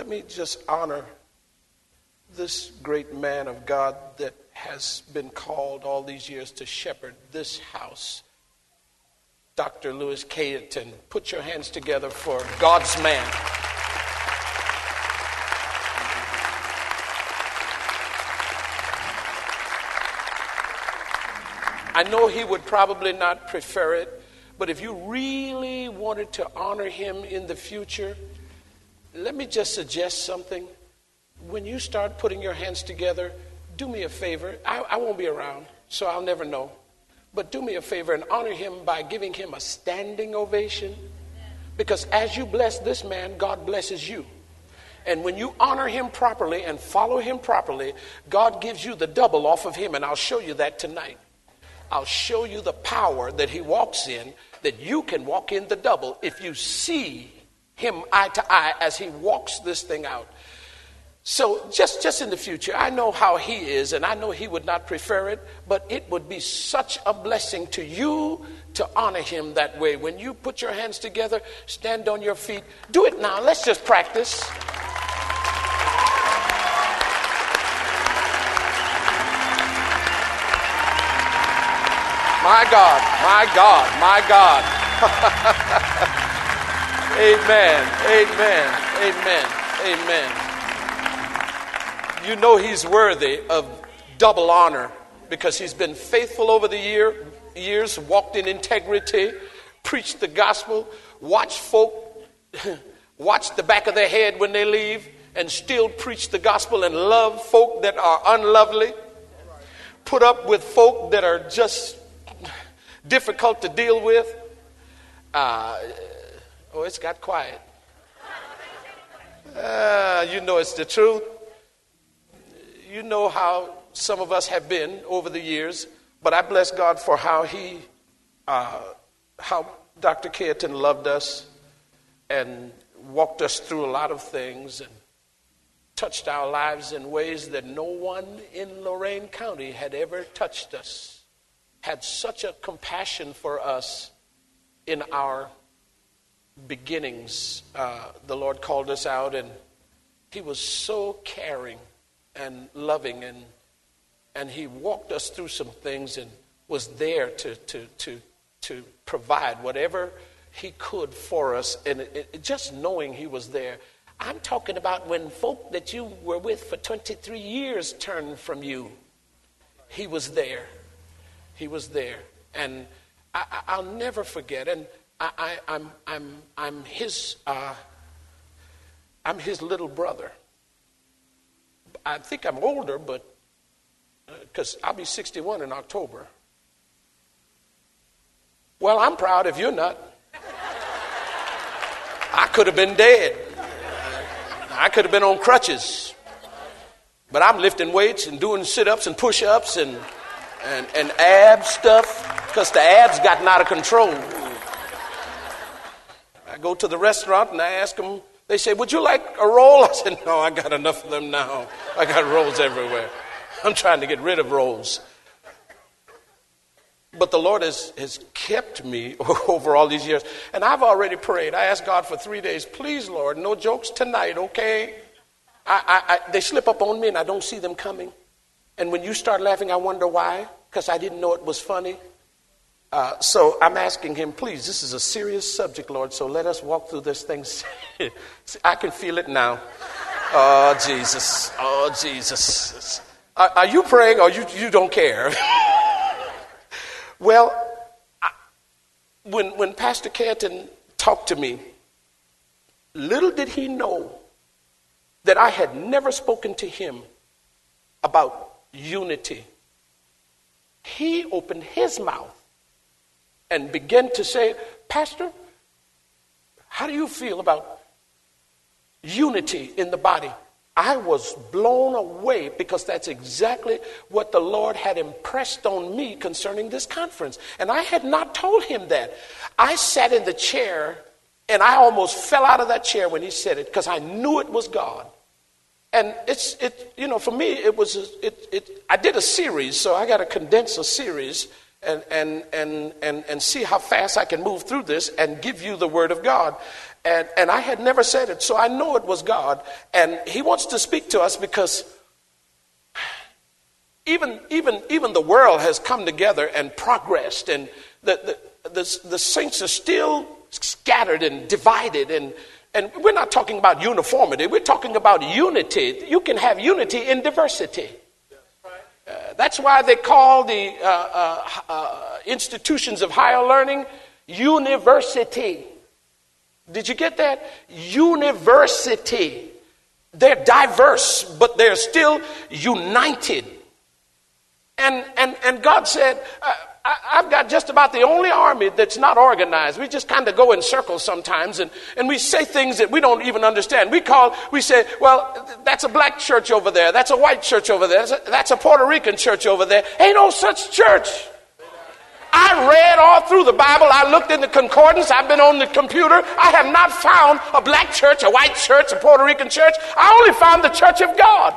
let me just honor this great man of God that has been called all these years to shepherd this house, Dr. Louis Cayeton. Put your hands together for God's man. I know he would probably not prefer it, but if you really wanted to honor him in the future, let me just suggest something. When you start putting your hands together, do me a favor. I won't be around, so I'll never know. But do me a favor and honor him by giving him a standing ovation. Because as you bless this man, God blesses you. And when you honor him properly and follow him properly, God gives you the double off of him. And I'll show you that tonight. I'll show you the power that he walks in, that you can walk in the double if you see him eye to eye as he walks this thing out. So just in the future, I know how he is, and I know he would not prefer it, but it would be such a blessing to you to honor him that way. When you put your hands together, stand on your feet. Do it now. Let's just practice. My God, my God, my God. Amen, amen, amen, amen. You know he's worthy of double honor because he's been faithful over the years, walked in integrity, preached the gospel, watched folk watch the back of their head when they leave, and still preach the gospel and love folk that are unlovely, put up with folk that are just difficult to deal with. It's got quiet. You know it's the truth. You know how some of us have been over the years, but I bless God for how Dr. Cayeton loved us and walked us through a lot of things and touched our lives in ways that no one in Lorain County had ever touched us. Had such a compassion for us in our beginnings. The Lord called us out, and he was so caring and loving, and he walked us through some things and was there to provide whatever he could for us, and just knowing he was there. I'm talking about when folk that you were with for 23 years turned from you. He was there. He was there, and I'll never forget. And I'm his little brother. I think I'm older, but because I'll be 61 in October. Well, I'm proud if you're not. I could have been dead. I could have been on crutches. But I'm lifting weights and doing sit-ups and push-ups and ab stuff because the abs gotten out of control. I go to the restaurant and I ask them, they say, would you like a roll? I said, no, I got enough of them now. I got rolls everywhere. I'm trying to get rid of rolls. But the Lord has kept me over all these years. And I've already prayed. I asked God for 3 days, please, Lord, no jokes tonight, okay? They slip up on me and I don't see them coming. And when you start laughing, I wonder why, because I didn't know it was funny. So I'm asking him, please, this is a serious subject, Lord, so let us walk through this thing. I can feel it now. Oh, Jesus. Oh, Jesus. Are you praying or you don't care? Well, when Pastor Cayeton talked to me, little did he know that I had never spoken to him about unity. He opened his mouth and began to say, Pastor, how do you feel about unity in the body? I was blown away because that's exactly what the Lord had impressed on me concerning this conference. And I had not told him that. I sat in the chair and I almost fell out of that chair when he said it because I knew it was God. And for me, I did a series, so I got to condense a series and see how fast I can move through this and give you the word of God. And I had never said it, so I know it was God. And he wants to speak to us because even the world has come together and progressed, and the saints are still scattered and divided. And we're not talking about uniformity. We're talking about unity. You can have unity in diversity. That's why they call the institutions of higher learning university. Did you get that? University. They're diverse, but they're still united. And God said, I've got just about the only army that's not organized. We just kind of go in circles sometimes, and we say things that we don't even understand. We say, well, that's a black church over there. That's a white church over there. That's a Puerto Rican church over there. Ain't no such church. I read all through the Bible. I looked in the concordance. I've been on the computer. I have not found a black church, a white church, a Puerto Rican church. I only found the church of God.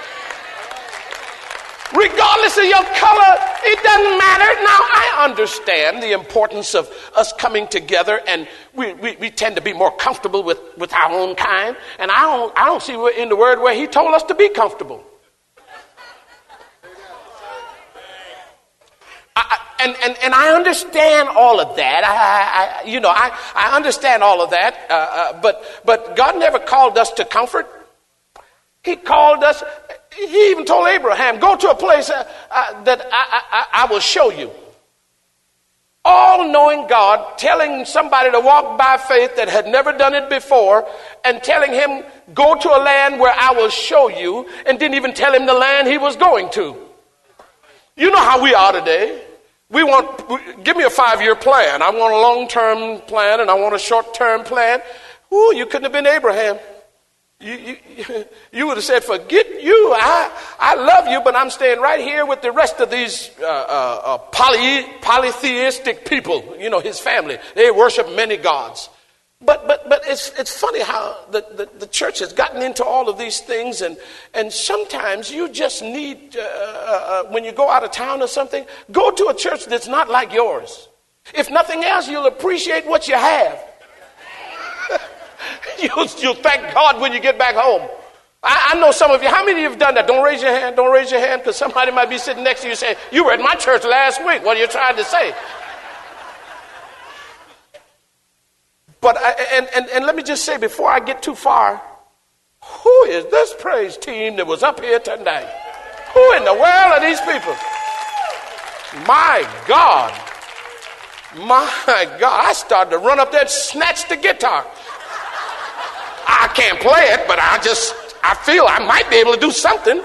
Regardless of your color, it doesn't matter. Now, I understand the importance of us coming together, and we tend to be more comfortable with our own kind. And I don't see in the word where he told us to be comfortable. And I understand all of that. I understand all of that. But God never called us to comfort. He called us. He even told Abraham, "Go to a place that I will show you." All-knowing God telling somebody to walk by faith that had never done it before, and telling him, "Go to a land where I will show you," and didn't even tell him the land he was going to. You know how we are today. Give me a 5-year plan. I want a long-term plan and I want a short-term plan. Ooh, you couldn't have been Abraham. You would have said, "Forget you. I love you, but I'm staying right here with the rest of these polytheistic people." You know, his family. They worship many gods. But it's funny how the church has gotten into all of these things, and sometimes you just need, when you go out of town or something, go to a church that's not like yours. If nothing else, you'll appreciate what you have. You'll thank God when you get back home. I know some of you. How many of you have done that? Don't raise your hand. Don't raise your hand, because somebody might be sitting next to you saying, "You were at my church last week. What are you trying to say?" But and let me just say before I get too far, who is this praise team that was up here tonight? Who in the world are these people? My God. I started to run up there and snatch the guitar. I can't play it, but I feel I might be able to do something.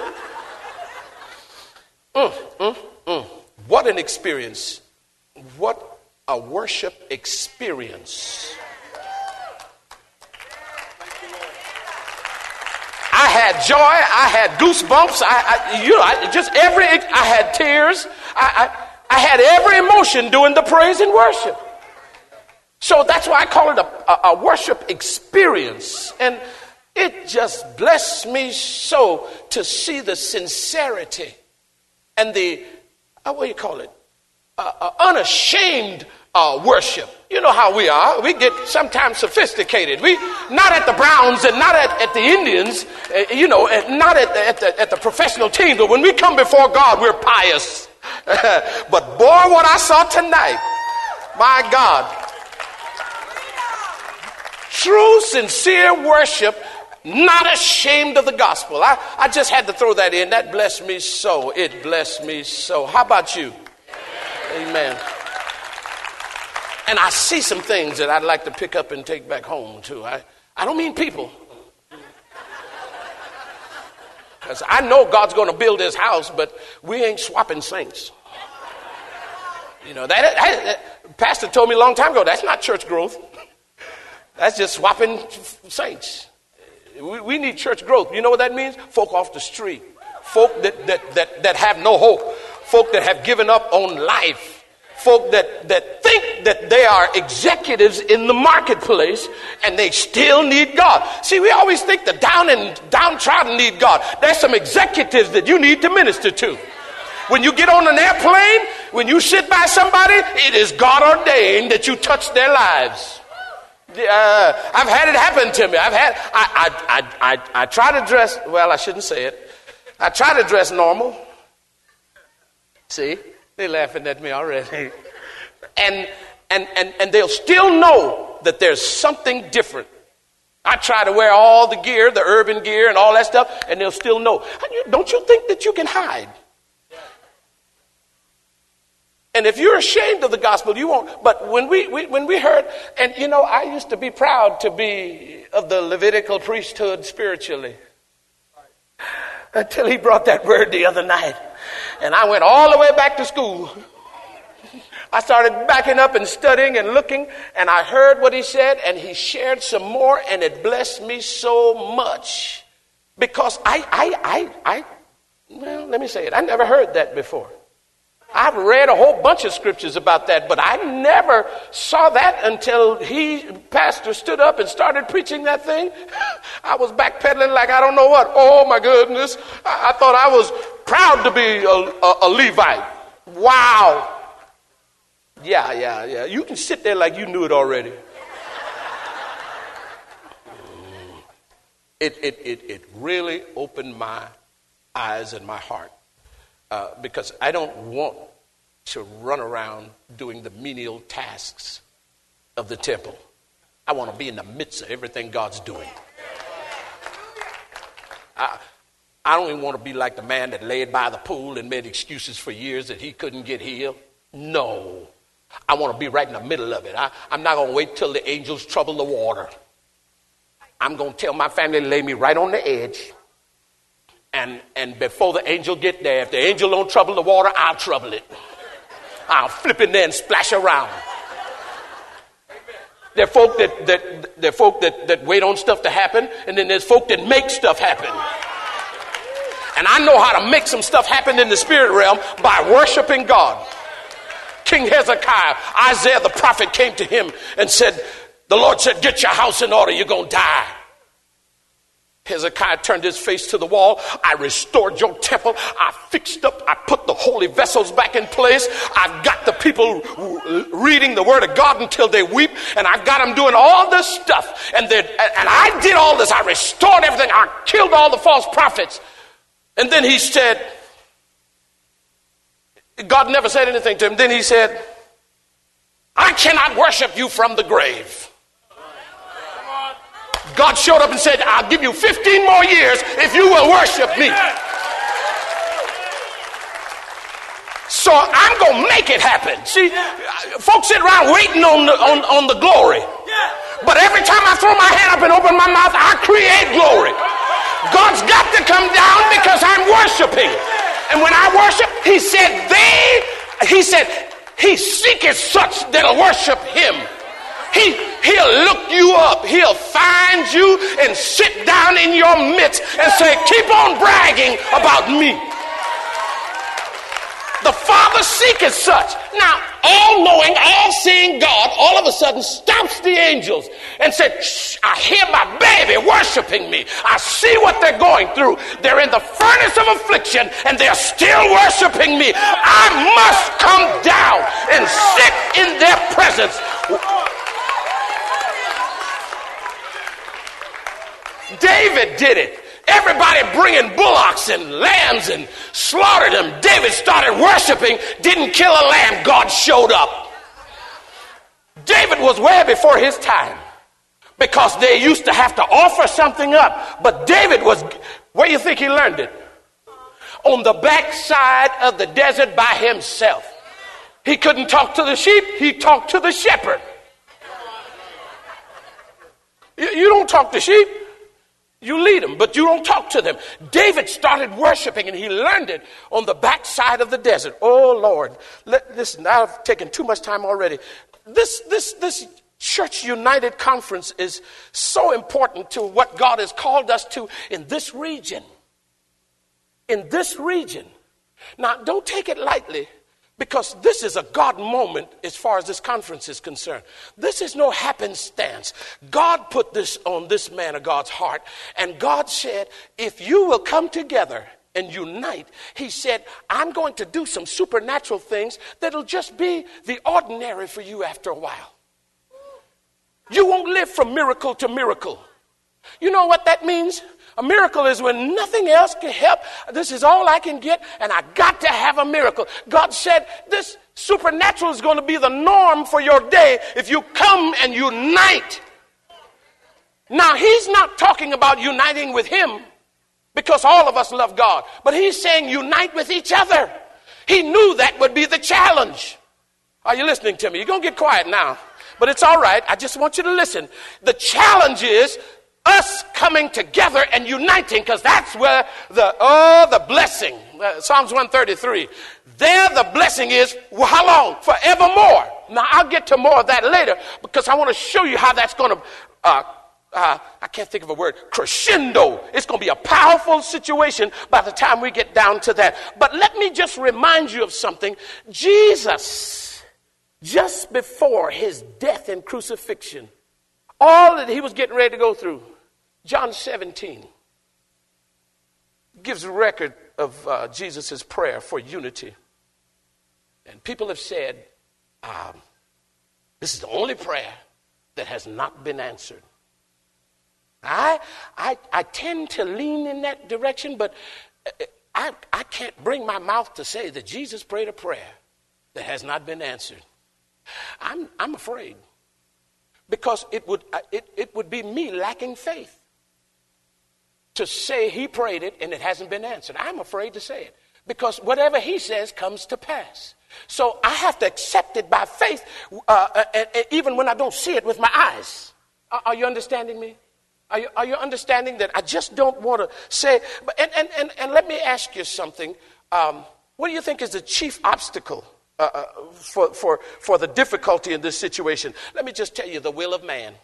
What an experience. What a worship experience. I had joy. I had goosebumps. I had tears. I had every emotion doing the praise and worship. So that's why I call it a worship experience. And it just blessed me so to see the sincerity and the, unashamed worship. You know how we are. We get sometimes sophisticated. We not at the Browns and not at the Indians, not at the professional teams. But when we come before God, we're pious. But boy, what I saw tonight, my God. True, sincere worship, not ashamed of the gospel. I just had to throw that in. That blessed me so. It blessed me so. How about you? Amen. And I see some things that I'd like to pick up and take back home too. I don't mean people. Because I know God's going to build his house, but we ain't swapping saints. You know, that pastor told me a long time ago, that's not church growth. That's just swapping saints. We need church growth. You know what that means? Folk off the street. Folk that have no hope. Folk that have given up on life. Folk that think that they are executives in the marketplace and they still need God. See, we always think the down and downtrodden need God. There's some executives that you need to minister to. When you get on an airplane, when you sit by somebody, it is God ordained that you touch their lives. I've had it happen to me. I try to dress, well, I shouldn't say it. I try to dress normal. See, they're laughing at me already. And they'll still know that there's something different. I try to wear all the gear, the urban gear and all that stuff, and they'll still know. Don't you think that you can hide? And if you're ashamed of the gospel, you won't. But when we heard, and you know, I used to be proud to be of the Levitical priesthood spiritually. Until he brought that word the other night. And I went all the way back to school. I started backing up and studying and looking, and I heard what he said, and he shared some more, and it blessed me so much. Because well, let me say it. I never heard that before. I've read a whole bunch of scriptures about that, but I never saw that until pastor stood up and started preaching that thing. I was backpedaling like I don't know what. Oh my goodness. I thought I was proud to be a Levite. Wow. Yeah. You can sit there like you knew it already. It really opened my eyes and my heart. Because I don't want to run around doing the menial tasks of the temple. I want to be in the midst of everything God's doing. I don't even want to be like the man that laid by the pool and made excuses for years that he couldn't get healed. No. I want to be right in the middle of it. I'm not going to wait till the angels trouble the water. I'm going to tell my family to lay me right on the edge. And before the angel get there, if the angel don't trouble the water, I'll trouble it. I'll flip in there and splash around. There are folk that wait on stuff to happen, and then there's folk that make stuff happen. And I know how to make some stuff happen in the spirit realm by worshiping God. King Hezekiah, Isaiah the prophet came to him and said, the Lord said, get your house in order, you're going to die. Hezekiah turned his face to the wall. I restored your temple. I put the holy vessels back in place. I've got the people reading the word of God until they weep. And I've got them doing all this stuff. And I did all this. I restored everything. I killed all the false prophets. And then he said, God never said anything to him. Then he said, I cannot worship you from the grave. God showed up and said, I'll give you 15 more years if you will worship me. So I'm going to make it happen. See, folks sit around waiting on the glory. But every time I throw my hand up and open my mouth, I create glory. God's got to come down because I'm worshiping. And when I worship, he said, he seeketh such that'll worship him. He'll look you up. He'll find you and sit down in your midst and say, keep on bragging about me. The Father seeketh such. Now, all-knowing, all-seeing God all of a sudden stops the angels and said, shh, I hear my baby worshiping me. I see what they're going through. They're in the furnace of affliction and they're still worshiping me. I must come down and sit in their presence. David did it. Everybody bringing bullocks and lambs and slaughtered them. David started worshiping, didn't kill a lamb. God showed up. David was way before his time because they used to have to offer something up. But David was, where do you think he learned it? On the backside of the desert by himself. He couldn't talk to the sheep. He talked to the shepherd. You don't talk to sheep. You lead them, but you don't talk to them. David started worshiping, and he learned it on the backside of the desert. Oh, Lord. Listen, I've taken too much time already. This Church United Conference is so important to what God has called us to in this region. In this region. Now, don't take it lightly, because this is a God moment as far as this conference is concerned. This is no happenstance. God put this on this man of God's heart. And God said, if you will come together and unite, he said, I'm going to do some supernatural things that'll just be the ordinary for you after a while. You won't live from miracle to miracle. You know what that means? A miracle is when nothing else can help. This is all I can get, and I got to have a miracle. God said this supernatural is going to be the norm for your day if you come and unite. Now, he's not talking about uniting with him because all of us love God, but he's saying unite with each other. He knew that would be the challenge. Are you listening to me? You're going to get quiet now, but it's all right. I just want you to listen. The challenge is us coming together and uniting, because that's where the blessing, Psalms 133, there the blessing is, well, how long? Forevermore. Now, I'll get to more of that later because I want to show you how that's going to, I can't think of a word, crescendo. It's going to be a powerful situation by the time we get down to that. But let me just remind you of something. Jesus, just before his death and crucifixion, all that he was getting ready to go through, John 17 gives a record of Jesus' prayer for unity. And people have said, this is the only prayer that has not been answered. I tend to lean in that direction, but I can't bring my mouth to say that Jesus prayed a prayer that has not been answered. I'm afraid, because it would be me lacking faith to say he prayed it and it hasn't been answered. I'm afraid to say it because whatever he says comes to pass. So I have to accept it by faith, even when I don't see it with my eyes. Are you understanding me? Are you understanding that I just don't want to say? And let me ask you something. What do you think is the chief obstacle for the difficulty in this situation? Let me just tell you, the will of man.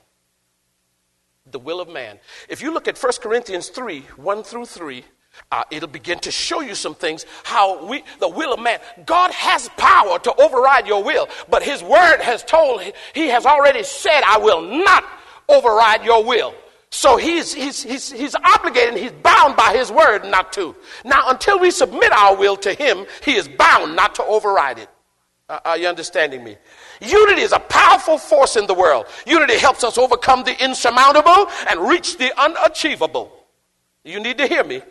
The will of man. If you look at 1 Corinthians 3, 1 through 3, it'll begin to show you some things, how the will of man. God has power to override your will, but his word has told, he has already said, I will not override your will. So he's obligated, he's bound by his word not to. Now, until we submit our will to him, he is bound not to override it. Are you understanding me? Unity is a powerful force in the world. Unity helps us overcome the insurmountable and reach the unachievable. You need to hear me.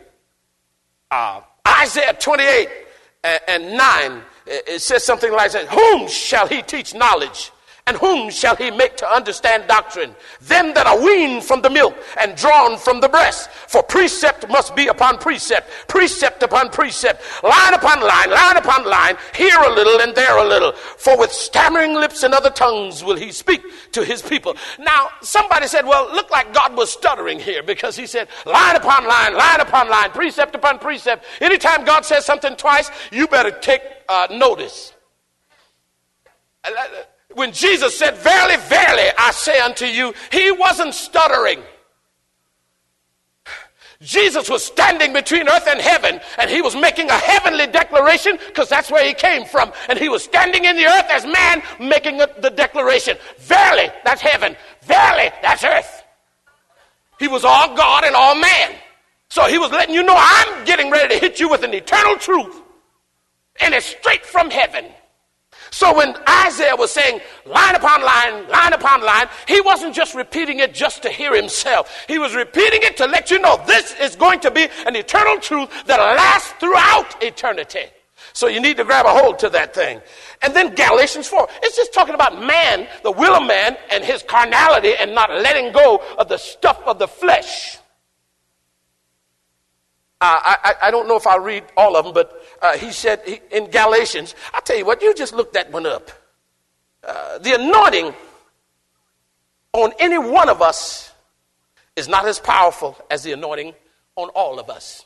Isaiah 28 and 9, it says something like that. Whom shall he teach knowledge? And whom shall he make to understand doctrine? Them that are weaned from the milk and drawn from the breast. For precept must be upon precept, precept upon precept, line upon line, line upon line, here a little and there a little. For with stammering lips and other tongues will he speak to his people. Now, somebody said, well, it looked like God was stuttering here, because he said line upon line, precept upon precept. Anytime God says something twice, you better take notice. When Jesus said, verily, verily, I say unto you, he wasn't stuttering. Jesus was standing between earth and heaven, and he was making a heavenly declaration, because that's where he came from. And he was standing in the earth as man, making the declaration. Verily, that's heaven. Verily, that's earth. He was all God and all man. So he was letting you know, I'm getting ready to hit you with an eternal truth. And it's straight from heaven. So when Isaiah was saying line upon line, he wasn't just repeating it just to hear himself. He was repeating it to let you know this is going to be an eternal truth that lasts throughout eternity. So you need to grab a hold to that thing. And then Galatians 4. It's just talking about man, the will of man, and his carnality, and not letting go of the stuff of the flesh. I don't know if I'll read all of them, but he said in Galatians, I'll tell you what, you just look that one up. The anointing on any one of us is not as powerful as the anointing on all of us.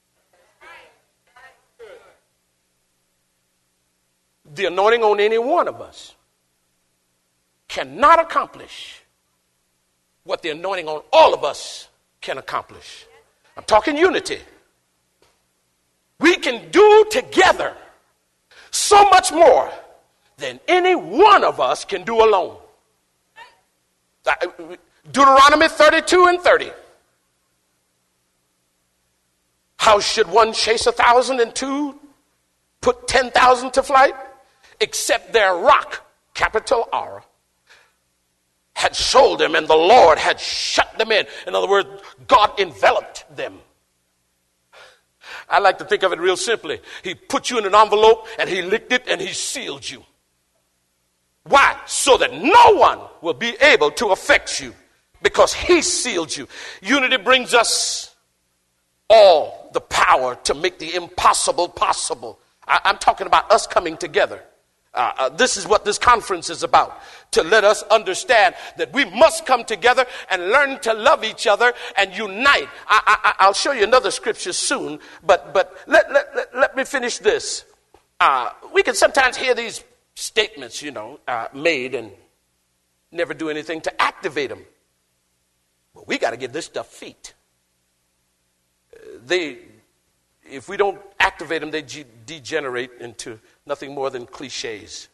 The anointing on any one of us cannot accomplish what the anointing on all of us can accomplish. I'm talking unity. We can do together so much more than any one of us can do alone. Deuteronomy 32 and 30. How should one chase 1,000 and two put 10,000 to flight? Except their rock, capital R, had sold them and the Lord had shut them in. In other words, God enveloped them. I like to think of it real simply. He put you in an envelope and he licked it and he sealed you. Why? So that no one will be able to affect you because he sealed you. Unity brings us all the power to make the impossible possible. I'm talking about us coming together. This is what this conference is about, to let us understand that we must come together and learn to love each other and unite. I'll show you another scripture soon, but let me finish this. We can sometimes hear these statements, made and never do anything to activate them. But we got to give this stuff feet. If we don't activate them, they degenerate into nothing more than cliches.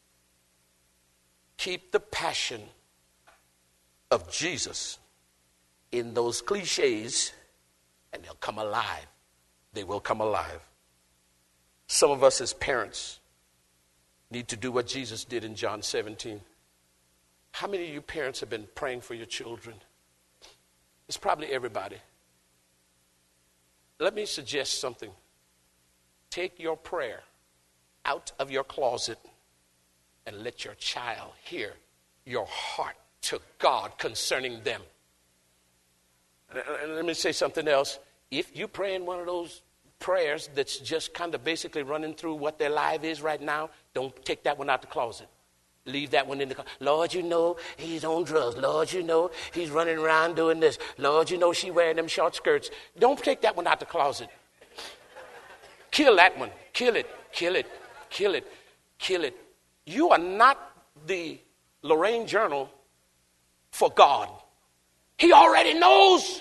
Keep the passion of Jesus in those cliches, and they'll come alive. They will come alive. Some of us as parents need to do what Jesus did in John 17. How many of you parents have been praying for your children? It's probably everybody. Let me suggest something. Take your prayer out of your closet and let your child hear your heart to God concerning them. And let me say something else. If you pray in one of those prayers that's just kind of basically running through what their life is right now, don't take that one out the closet. Leave that one in the closet. Lord, he's on drugs. Lord, he's running around doing this. Lord, she wearing them short skirts. Don't take that one out the closet. Kill that one. Kill it. Kill it. Kill it. Kill it. You are not the Lorraine Journal for God. He already knows.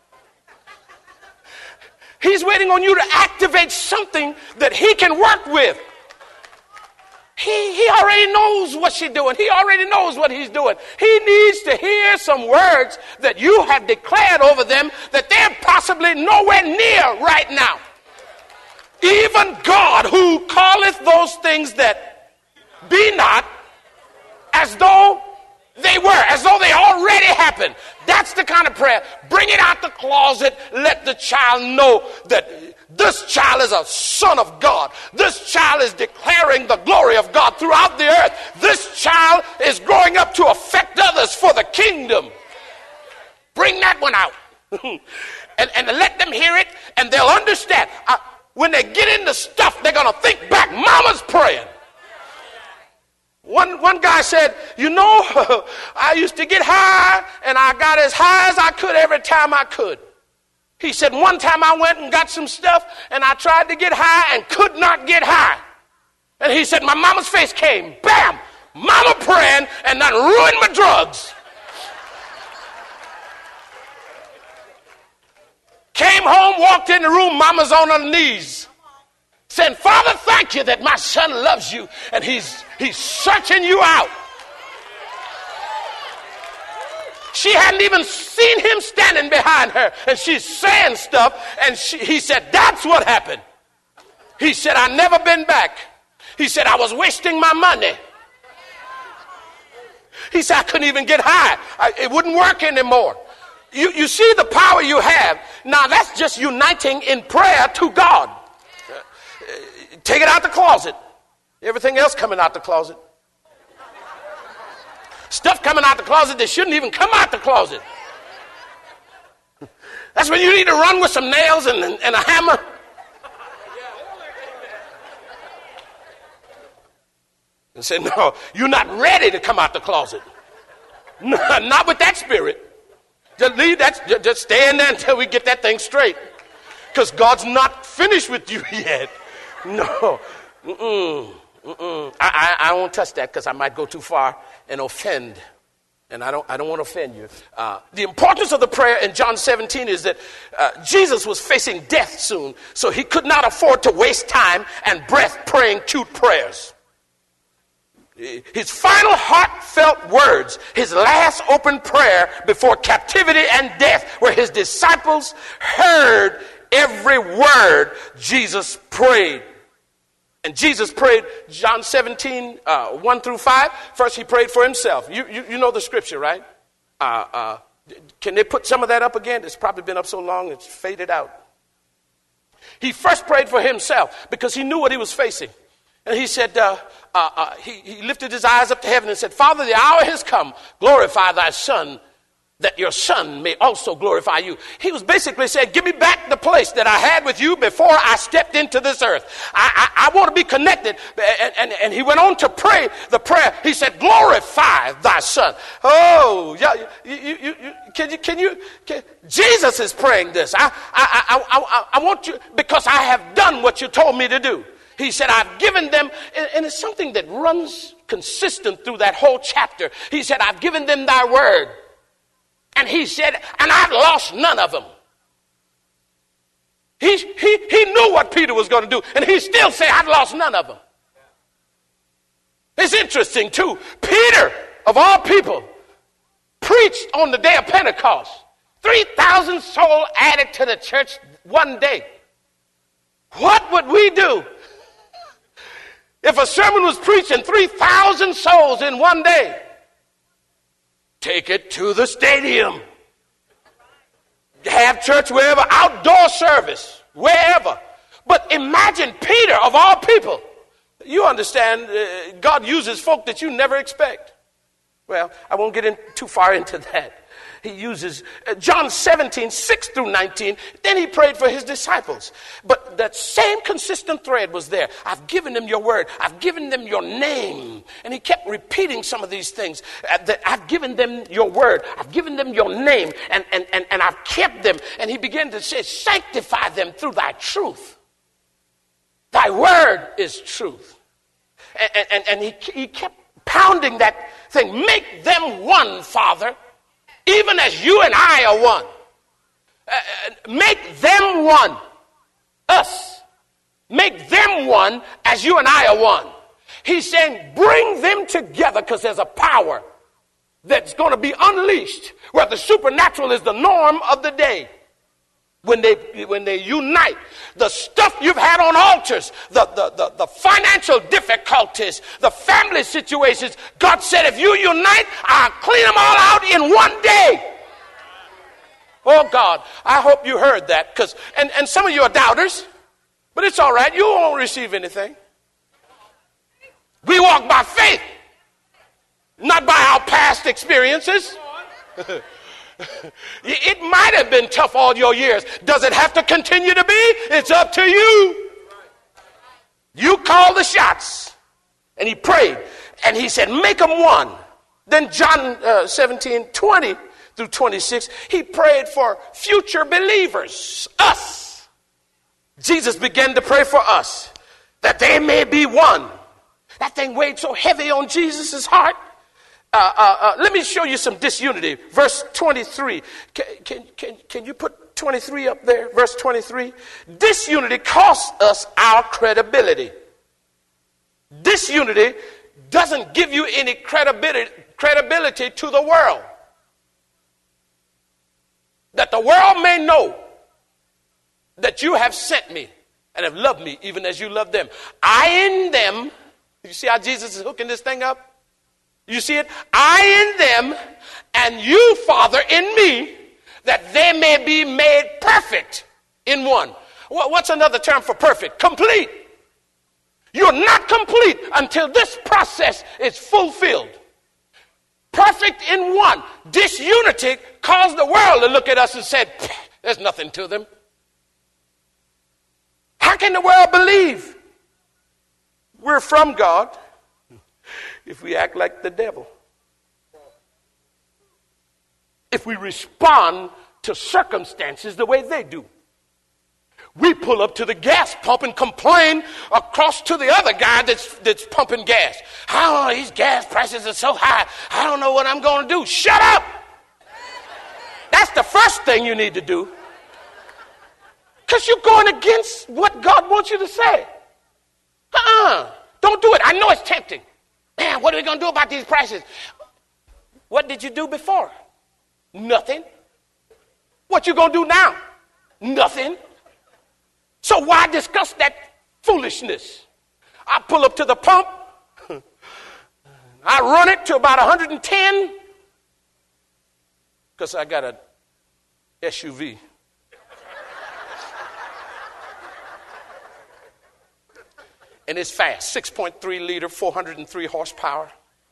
He's waiting on you to activate something that he can work with. He already knows what she's doing. He already knows what he's doing. He needs to hear some words that you have declared over them that they're possibly nowhere near right now. Even God, who calleth those things that be not as though they were, as though they already happened. That's the kind of prayer. Bring it out the closet. Let the child know that this child is a son of God. This child is declaring the glory of God throughout the earth. This child is growing up to affect others for the kingdom. Bring that one out. and let them hear it, and they'll understand. When they get into stuff, they're going to think back. Mama's praying. One guy said, I used to get high, and I got as high as I could every time I could. He said, one time I went and got some stuff, and I tried to get high and could not get high. And he said, my mama's face came. Bam! Mama praying and that ruined my drugs. Came home, walked in the room, mama's on her knees. Saying, Father, thank you that my son loves you and he's searching you out. She hadn't even seen him standing behind her, and she's saying stuff, and he said, that's what happened. He said, I've never been back. He said, I was wasting my money. He said, I couldn't even get high. It wouldn't work anymore. You see the power you have. Now, that's just uniting in prayer to God. Take it out the closet. Everything else coming out the closet. Stuff coming out the closet that shouldn't even come out the closet. That's when you need to run with some nails and a hammer. And say, no, you're not ready to come out the closet. No, not with that spirit. Just leave that, just stay in there until we get that thing straight. Because God's not finished with you yet. No. I won't touch that because I might go too far and offend. And I don't want to offend you. The importance of the prayer in John 17 is that Jesus was facing death soon, so he could not afford to waste time and breath praying cute prayers. His final heartfelt words, his last open prayer before captivity and death, where his disciples heard every word Jesus prayed. And Jesus prayed, John 17, 1 through 5. First, he prayed for himself. You know the scripture, right? Can they put some of that up again? It's probably been up so long, it's faded out. He first prayed for himself because he knew what he was facing. And he said, he lifted his eyes up to heaven and said, Father, the hour has come. Glorify thy Son, that your Son may also glorify you. He was basically saying, give me back the place that I had with you before I stepped into this earth. I want to be connected. And he went on to pray the prayer. He said, glorify thy Son. Oh, yeah, Jesus is praying this. I want you, because I have done what you told me to do. He said, I've given them, and it's something that runs consistent through that whole chapter. He said, I've given them thy word. And he said, and I've lost none of them. He knew what Peter was going to do, and he still said, I've lost none of them. It's interesting, too. Peter, of all people, preached on the day of Pentecost. 3,000 souls added to the church one day. What would we do if a sermon was preached and 3,000 souls in one day? Take it to the stadium. Have church wherever, outdoor service, wherever. But imagine Peter, of all people. You understand, God uses folk that you never expect. Well, I won't get too far into that. He uses John 17, 6 through 19. Then he prayed for his disciples. But that same consistent thread was there. I've given them your word. I've given them your name. And he kept repeating some of these things. That I've given them your word. I've given them your name. And I've kept them. And he began to say, sanctify them through thy truth. Thy word is truth. And he kept pounding that thing. Make them one, Father. Even as you and I are one. Make them one. Us. Make them one as you and I are one. He's saying bring them together because there's a power that's going to be unleashed where the supernatural is the norm of the day. When they unite, the stuff you've had on altars, the financial difficulties, the family situations, God said, if you unite, I'll clean them all out in one day. Oh God, I hope you heard that, and some of you are doubters, but it's all right. You won't receive anything. We walk by faith, not by our past experiences. It might have been tough all your years. Does it have to continue to be? It's up to you. You call the shots. And he prayed. And he said, make them one. Then John 17, 20 through 26, he prayed for future believers, us. Jesus began to pray for us, that they may be one. That thing weighed so heavy on Jesus' heart. Let me show you some disunity. Verse 23. Can you put 23 up there? Verse 23. Disunity costs us our credibility. Disunity doesn't give you any credibility to the world. That the world may know that you have sent me and have loved me even as you love them. I in them. You see how Jesus is hooking this thing up? You see it? I in them, and you, Father, in me, that they may be made perfect in one. What's another term for perfect? Complete. You're not complete until this process is fulfilled. Perfect in one. Disunity caused the world to look at us and said, there's nothing to them. How can the world believe we're from God if we act like the devil? If we respond to circumstances the way they do. We pull up to the gas pump and complain across to the other guy that's pumping gas. Oh, these gas prices are so high. I don't know what I'm going to do. Shut up! That's the first thing you need to do. Because you're going against what God wants you to say. Don't do it. I know it's tempting. Man, what are we going to do about these prices? What did you do before? Nothing. What you going to do now? Nothing. So why discuss that foolishness? I pull up to the pump. I run it to about 110 because I got a SUV. And it's fast, 6.3 liter, 403 horsepower.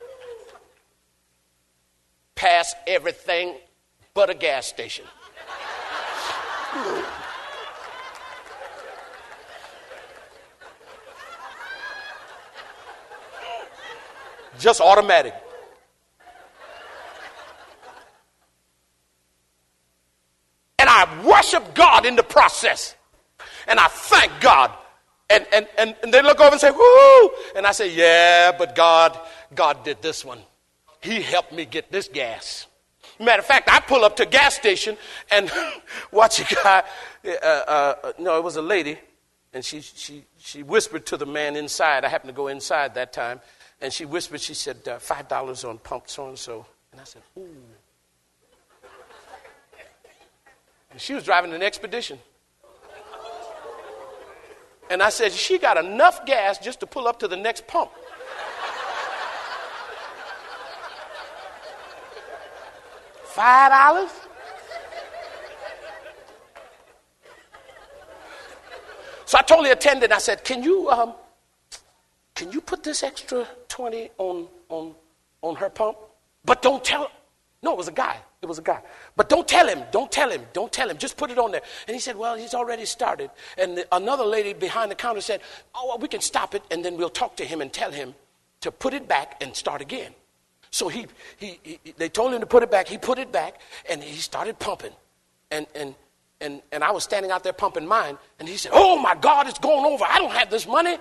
Pass everything but a gas station. Just automatic. And I worship God in the process. And I thank God. And they look over and say, woo! And I say, yeah, but God did this one. He helped me get this gas. Matter of fact, I pull up to a gas station and watch a guy. No, it was a lady. And she whispered to the man inside. I happened to go inside that time. And she whispered, she said, $5 on pump so-and-so. And I said, ooh. And she was driving an Expedition. And I said, she got enough gas just to pull up to the next pump. $5? So I told the attendant, I said, can you put this extra 20 on her pump? But don't tell her. No, it was a guy. But don't tell him. Just put it on there. And he said, well, he's already started. And another lady behind the counter said, oh, well, we can stop it, and then we'll talk to him and tell him to put it back and start again. So they told him to put it back. He put it back, and he started pumping. And I was standing out there pumping mine, and he said, oh, my God, it's going over. I don't have this money.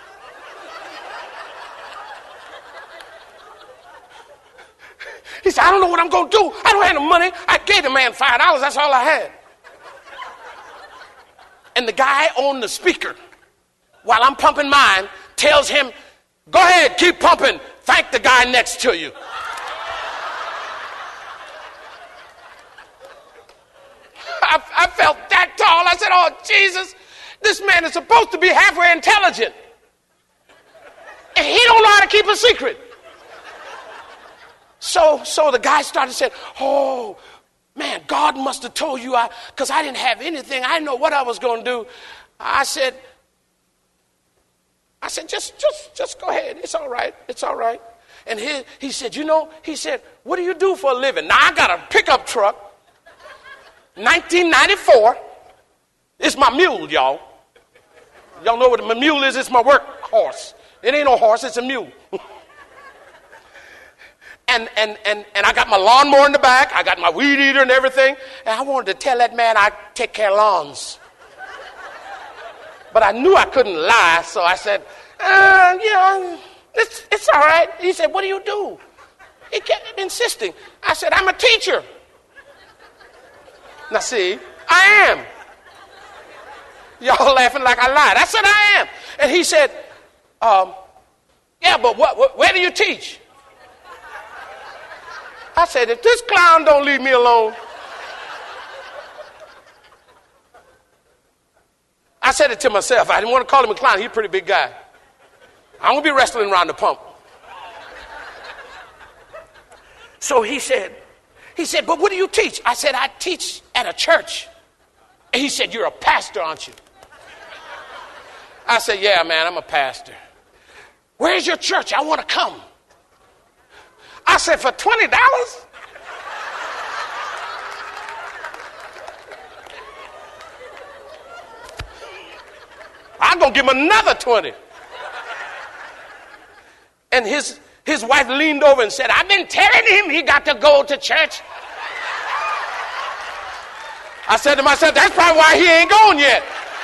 He said, I don't know what I'm going to do. I don't have the money. I gave the man $5. That's all I had. And the guy on the speaker, while I'm pumping mine, tells him, go ahead, keep pumping. Thank the guy next to you. I felt that tall. I said, oh, Jesus, this man is supposed to be halfway intelligent. And he don't know how to keep a secret. So the guy started saying, oh, man, God must have told you, because I didn't have anything. I didn't know what I was going to do. I said, just go ahead. It's all right. And he said, what do you do for a living? Now, I got a pickup truck, 1994. It's my mule, y'all. Y'all know what my mule is? It's my work horse. It ain't no horse, it's a mule. And I got my lawnmower in the back. I got my weed eater and everything. And I wanted to tell that man I take care of lawns. But I knew I couldn't lie, so I said, it's all right. He said, what do you do? He kept insisting. I said, I'm a teacher. Now see, I am. Y'all laughing like I lied. I said, I am. And he said, yeah, but where do you teach? I said, if this clown don't leave me alone. I said it to myself. I didn't want to call him a clown. He's a pretty big guy. I won't be wrestling around the pump. So he said, but what do you teach? I said, I teach at a church. And he said, you're a pastor, aren't you? I said, yeah, man, I'm a pastor. Where's your church? I want to come. I said, for $20? I'm going to give him another 20. And his wife leaned over and said, I've been telling him he got to go to church. I said to myself, that's probably why he ain't going yet.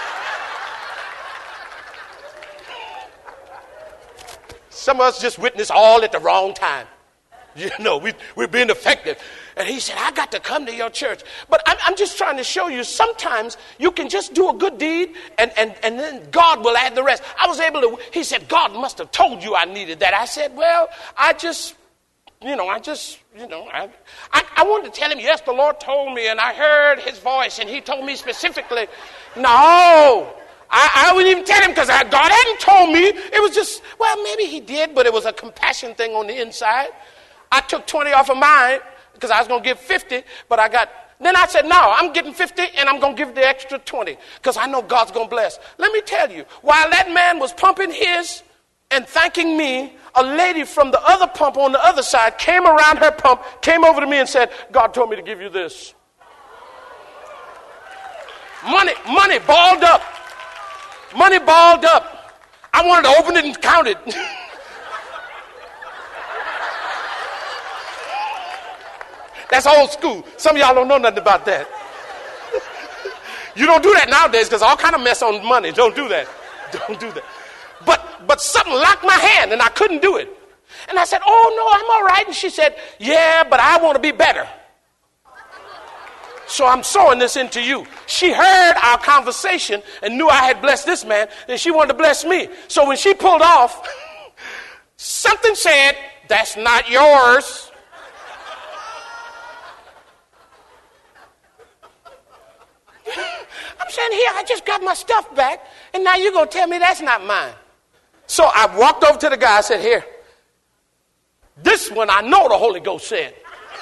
Some of us just witness all at the wrong time. You know, we're being effective. And he said, I got to come to your church. But I'm just trying to show you, sometimes you can just do a good deed and then God will add the rest. I was able to, he said, God must have told you I needed that. I said, well, I wanted to tell him, yes, the Lord told me and I heard his voice and he told me specifically. No, I wouldn't even tell him because God hadn't told me. It was just, well, maybe he did, but it was a compassion thing on the inside. I took 20 off of mine because I was going to give 50, but then I said, no, I'm getting 50 and I'm going to give the extra 20 because I know God's going to bless. Let me tell you, while that man was pumping his and thanking me, a lady from the other pump on the other side came around her pump, came over to me and said, God told me to give you this. Money balled up. Money balled up. I wanted to open it and count it. That's old school. Some of y'all don't know nothing about that. You don't do that nowadays because all kind of mess on money. Don't do that. Don't do that. But something locked my hand and I couldn't do it. And I said, oh, no, I'm all right. And she said, yeah, but I want to be better. So I'm sowing this into you. She heard our conversation and knew I had blessed this man, and she wanted to bless me. So when she pulled off, something said, that's not yours. I'm saying, here, I just got my stuff back, and now you're going to tell me that's not mine. So I walked over to the guy. I said, here, this one I know the Holy Ghost said.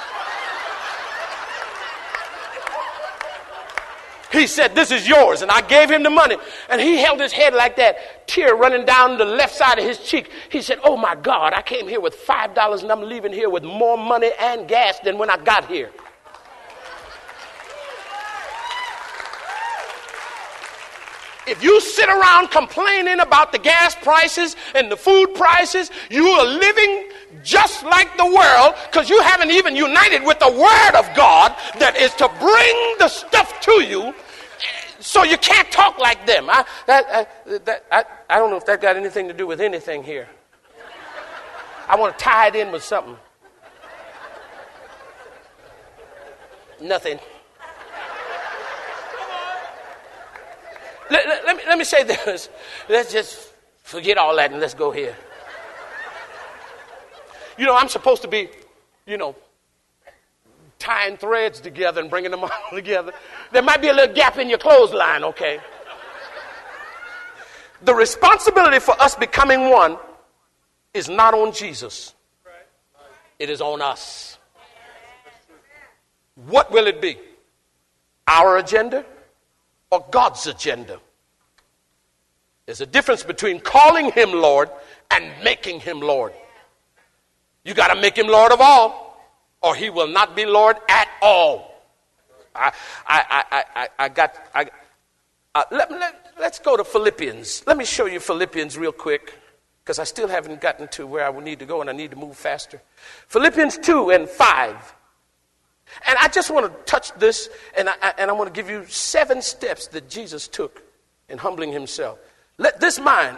He said, this is yours. And I gave him the money. And he held his head like that, tear running down the left side of his cheek. He said, oh, my God, I came here with $5 and I'm leaving here with more money and gas than when I got here. If you sit around complaining about the gas prices and the food prices, you are living just like the world because you haven't even united with the Word of God that is to bring the stuff to you. So you can't talk like them. I don't know if that got anything to do with anything here. I want to tie it in with something. Nothing. Let me say this. Let's just forget all that and let's go here. You know, I'm supposed to be, tying threads together and bringing them all together. There might be a little gap in your clothesline, okay? The responsibility for us becoming one is not on Jesus. It is on us. What will it be? Our agenda or God's agenda? There's a difference between calling him Lord and making him Lord. You got to make him Lord of all, or he will not be Lord at all. Let's go to Philippians. Let me show you Philippians real quick, because I still haven't gotten to where I need to go, and I need to move faster. Philippians 2 and 5. And I just want to touch this, and I want to give you 7 steps that Jesus took in humbling himself. Let this mind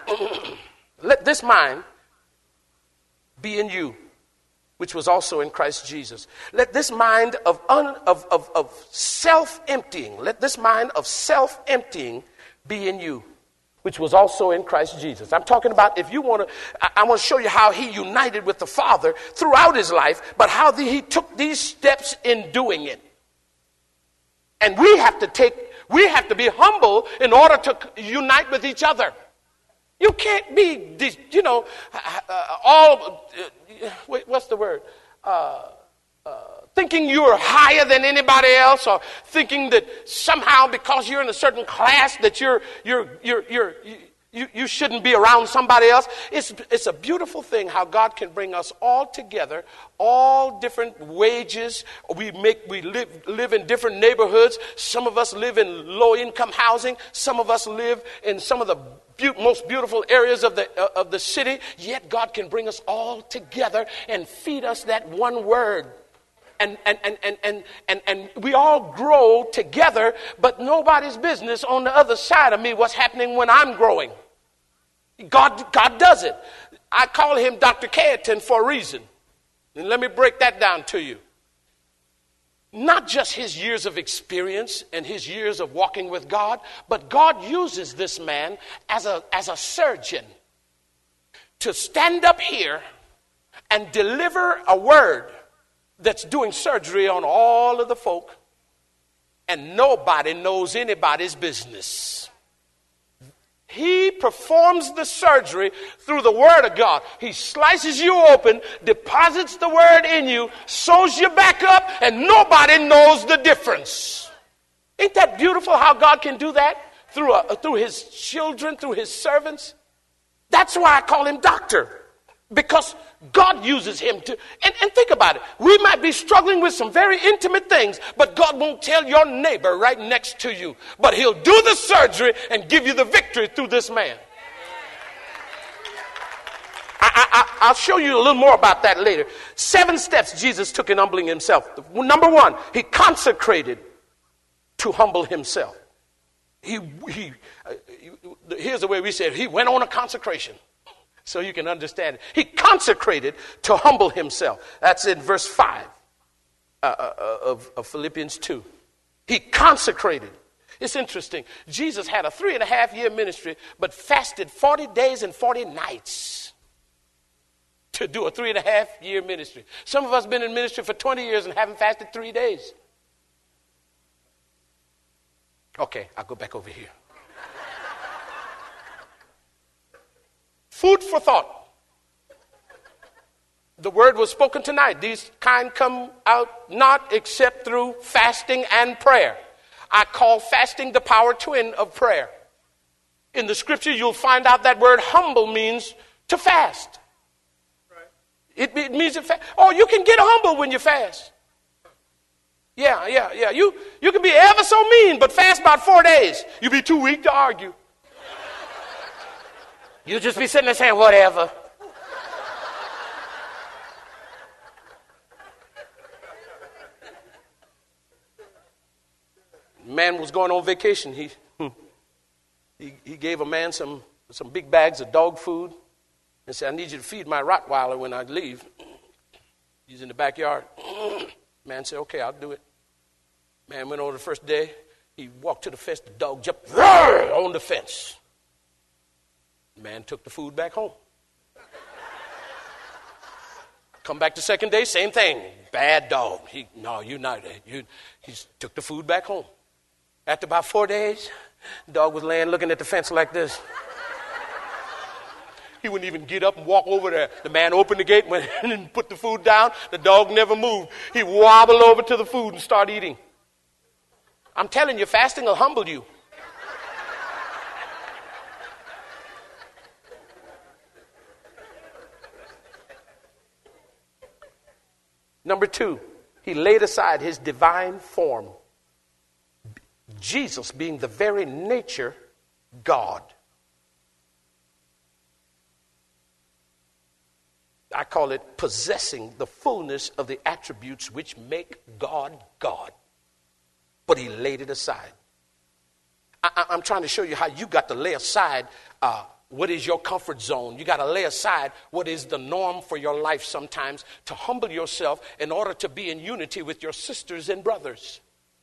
be in you, which was also in Christ Jesus. Let this mind of self-emptying, let this mind of self-emptying be in you, which was also in Christ Jesus. I'm talking about if you want to, I want to show you how he united with the Father throughout his life, but how he took these steps in doing it. And we have to be humble in order to unite with each other. You can't be, what's the word? Thinking you're higher than anybody else, or thinking that somehow because you're in a certain class that you shouldn't be around somebody else. It's a beautiful thing how God can bring us all together, all different wages. We live in different neighborhoods. Some of us live in low-income housing. Some of us live in some of the most beautiful areas of the city. Yet God can bring us all together and feed us that one word. And we all grow together, but nobody's business on the other side of me what's happening when I'm growing. God does it. I call him Dr. Cayetan for a reason. And let me break that down to you. Not just his years of experience and his years of walking with God, but God uses this man as a surgeon to stand up here and deliver a word that's doing surgery on all of the folk, and nobody knows anybody's business. He performs the surgery through the word of God. He slices you open, deposits the word in you, sews you back up, and nobody knows the difference. Ain't that beautiful how God can do that through his children, through his servants? That's why I call him doctor, because God uses him to. And think about it. We might be struggling with some very intimate things, but God won't tell your neighbor right next to you. But he'll do the surgery and give you the victory through this man. I'll show you a little more about that later. 7 steps Jesus took in humbling himself. Number 1, he consecrated to humble himself. Here's the way we say it. He went on a consecration. So you can understand it. He consecrated to humble himself. That's in verse 5 of Philippians 2. He consecrated. It's interesting. Jesus had a 3.5-year ministry, but fasted 40 days and 40 nights to do a 3.5-year ministry. Some of us have been in ministry for 20 years and haven't fasted 3 days. Okay, I'll go back over here. Food for thought. The word was spoken tonight. These kind come out not except through fasting and prayer. I call fasting the power twin of prayer. In the scripture, you'll find out that word humble means to fast. It means to fast. Oh, you can get humble when you fast. Yeah. You can be ever so mean, but fast about 4 days. You'll be too weak to argue. You'll just be sitting there saying, whatever. Man was going on vacation. He gave a man some big bags of dog food and said, I need you to feed my Rottweiler when I leave. He's in the backyard. Man said, okay, I'll do it. Man went over the first day. He walked to the fence. The dog jumped on the fence. Man took the food back home. Come back the second day, same thing. Bad dog. He took the food back home. After about 4 days, the dog was laying looking at the fence like this. He wouldn't even get up and walk over there. The man opened the gate, went in and put the food down. The dog never moved. He wobbled over to the food and started eating. I'm telling you, fasting will humble you. Number 2, he laid aside his divine form. Jesus being the very nature God. I call it possessing the fullness of the attributes which make God God. But he laid it aside. I'm trying to show you how you got to lay aside what is your comfort zone. You got to lay aside what is the norm for your life sometimes to humble yourself in order to be in unity with your sisters and brothers.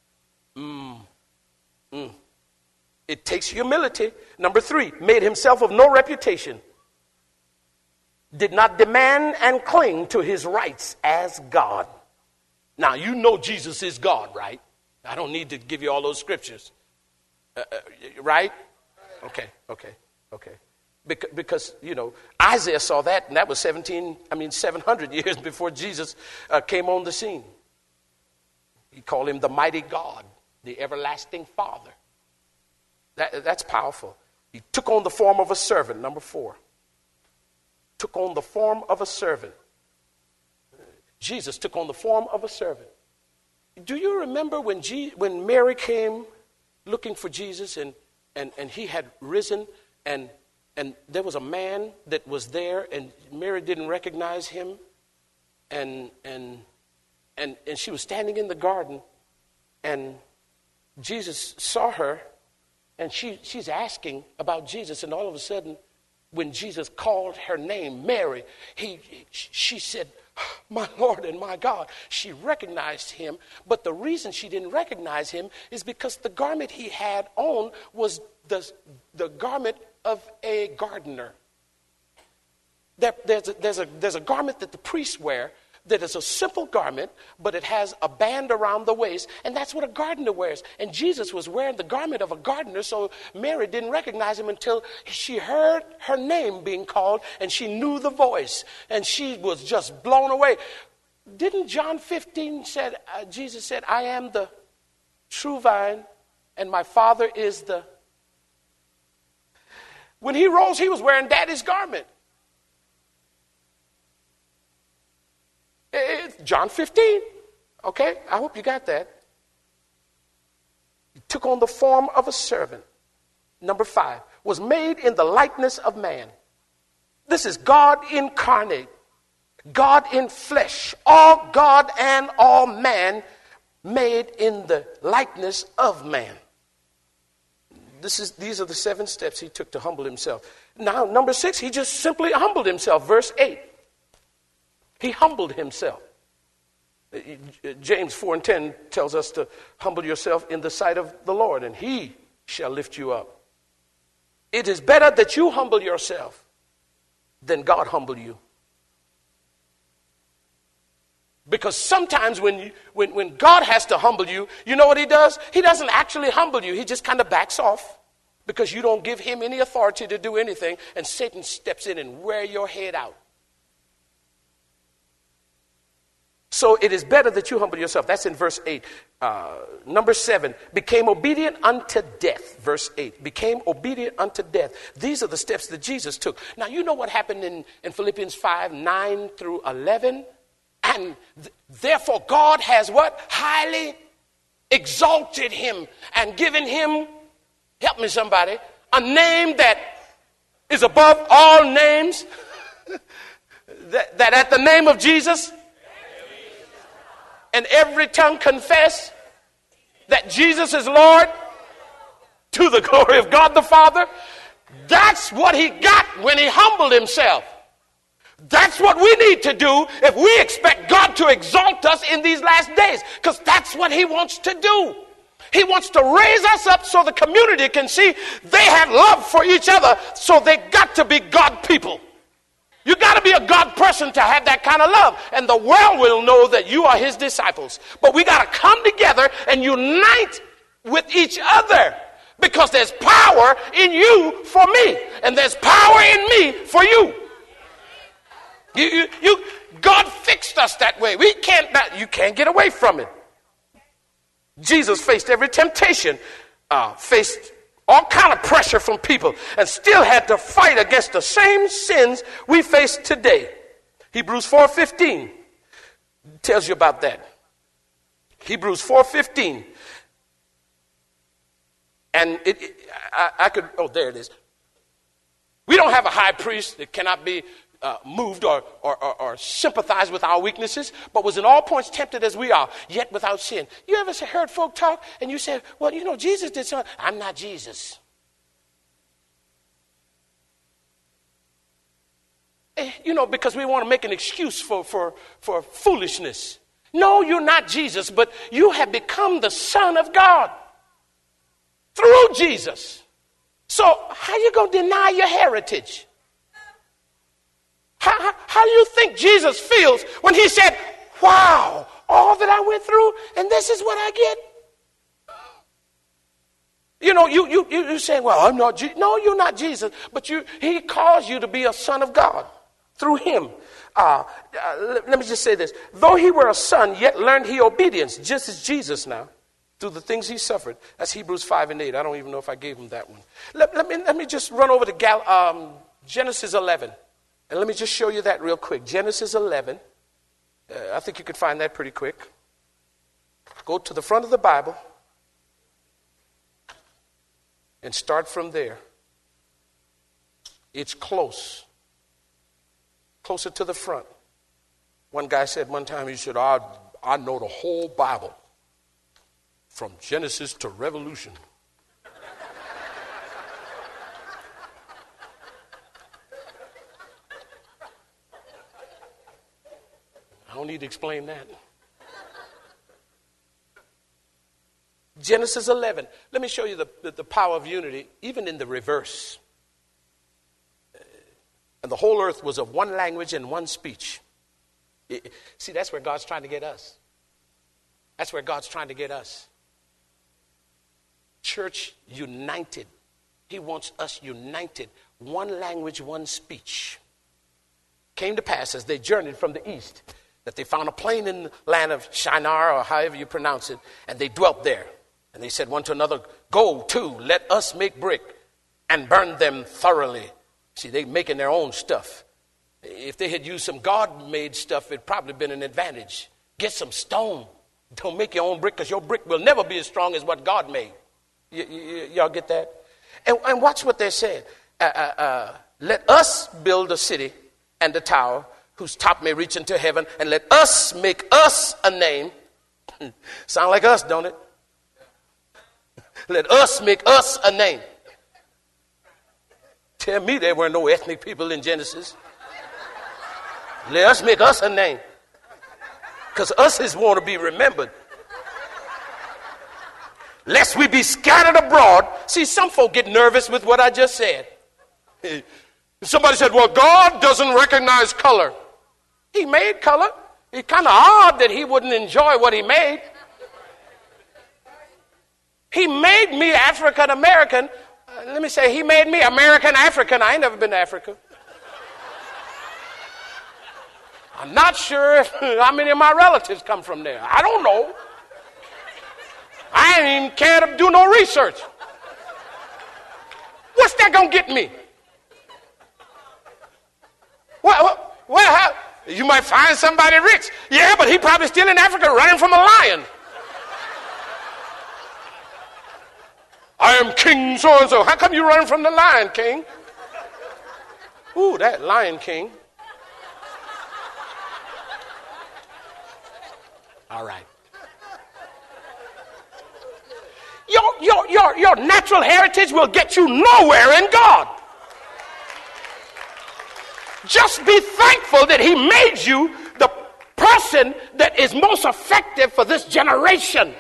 It takes humility. Number 3, made himself of no reputation. Did not demand and cling to his rights as God. Now, you know Jesus is God, right? I don't need to give you all those scriptures. Right? Okay. Because, Isaiah saw that, and that was 700 years before Jesus came on the scene. He called him the mighty God, the everlasting Father. That's powerful. He took on the form of a servant, number 4. Took on the form of a servant. Jesus took on the form of a servant. Do you remember when Mary came looking for Jesus and he had risen and there was a man that was there and Mary didn't recognize him and she was standing in the garden and Jesus saw her and she's asking about Jesus, and all of a sudden when Jesus called her name, Mary, she said, my Lord and my God. She recognized him, but the reason she didn't recognize him is because the garment he had on was the garment of a gardener. There's a garment that the priests wear that is a simple garment, but it has a band around the waist, and that's what a gardener wears. And Jesus was wearing the garment of a gardener, so Mary didn't recognize him until she heard her name being called, and she knew the voice, and she was just blown away. Didn't John 15 said, Jesus said, I am the true vine, and my Father is the... When he rose, he was wearing Daddy's garment. John 15. Okay, I hope you got that. He took on the form of a servant. Number 5, was made in the likeness of man. This is God incarnate, God in flesh, all God and all man, made in the likeness of man. These are the 7 steps he took to humble himself. Now, number 6, he just simply humbled himself. Verse 8. He humbled himself. James 4:10 tells us to humble yourself in the sight of the Lord, and he shall lift you up. It is better that you humble yourself than God humble you. Because sometimes when God has to humble you, you know what he does? He doesn't actually humble you. He just kind of backs off because you don't give him any authority to do anything, and Satan steps in and wear your head out. So it is better that you humble yourself. That's in verse 8. Number 7, became obedient unto death. Verse 8, became obedient unto death. These are the steps that Jesus took. Now, you know what happened in Philippians 5, 9 through 11? And therefore God has what? Highly exalted him and given him, help me somebody, a name that is above all names. that at the name of Jesus, and every tongue confess that Jesus is Lord, to the glory of God the Father. That's what he got when he humbled himself. That's what we need to do if we expect God to exalt us in these last days, because that's what he wants to do. He wants to raise us up so the community can see they have love for each other, so they got to be God people. You got to be a God person to have that kind of love, and the world will know that you are his disciples. But we got to come together and unite with each other, because there's power in you for me, and there's power in me for you. God fixed us that way. You can't get away from it. Jesus faced every temptation, faced all kind of pressure from people, and still had to fight against the same sins we face today. Hebrews 4:15 tells you about that. Hebrews 4:15. And there it is. We don't have a high priest that cannot be moved or sympathize with our weaknesses, but was in all points tempted as we are, yet without sin. You ever heard folk talk and you said, well, Jesus did something. I'm not Jesus. Because we want to make an excuse for foolishness. No, you're not Jesus, but you have become the Son of God through Jesus. So how you going to deny your heritage? How do you think Jesus feels when he said, wow, all that I went through, and this is what I get? You say, well, I'm not Jesus. No, you're not Jesus, but he calls you to be a son of God through him. Let me just say this. Though he were a son, yet learned he obedience, just as Jesus now, through the things he suffered. That's Hebrews 5 and 8. I don't even know if I gave him that one. Let me just run over to Genesis 11. And let me just show you that real quick. Genesis 11. I think you could find that pretty quick. Go to the front of the Bible and start from there. It's closer to the front. One guy said one time, he said, I know the whole Bible from Genesis to Revolution. I don't need to explain that. Genesis 11. Let me show you the power of unity, even in the reverse. And the whole earth was of one language and one speech. See, that's where God's trying to get us. That's where God's trying to get us. Church united. He wants us united. One language, one speech. Came to pass as they journeyed from the east that they found a plain in the land of Shinar, or however you pronounce it, and they dwelt there. And they said one to another, go to, let us make brick and burn them thoroughly. See, they making their own stuff. If they had used some God-made stuff, it'd probably been an advantage. Get some stone. Don't make your own brick, because your brick will never be as strong as what God made. Y'all get that? And watch what they said. Let us build a city and a tower whose top may reach into heaven, and let us make us a name. Sound like us, don't it? Let us make us a name. Tell me there were no ethnic people in Genesis. Let us make us a name. Because us is want to be remembered. Lest we be scattered abroad. See, some folk get nervous with what I just said. Somebody said, well, God doesn't recognize color. He made color. It's kind of odd that he wouldn't enjoy what he made. He made me African American. Let me say, he made me American African. I ain't never been to Africa. I'm not sure how many of my relatives come from there. I don't know. I ain't even care to do no research. What's that going to get me? Well, you might find somebody rich. Yeah, but he probably still in Africa running from a lion. I am King so-and-so. How come you running from the Lion King? Ooh, that Lion King. All right. Your natural heritage will get you nowhere in God. Just be thankful that he made you the person that is most effective for this generation.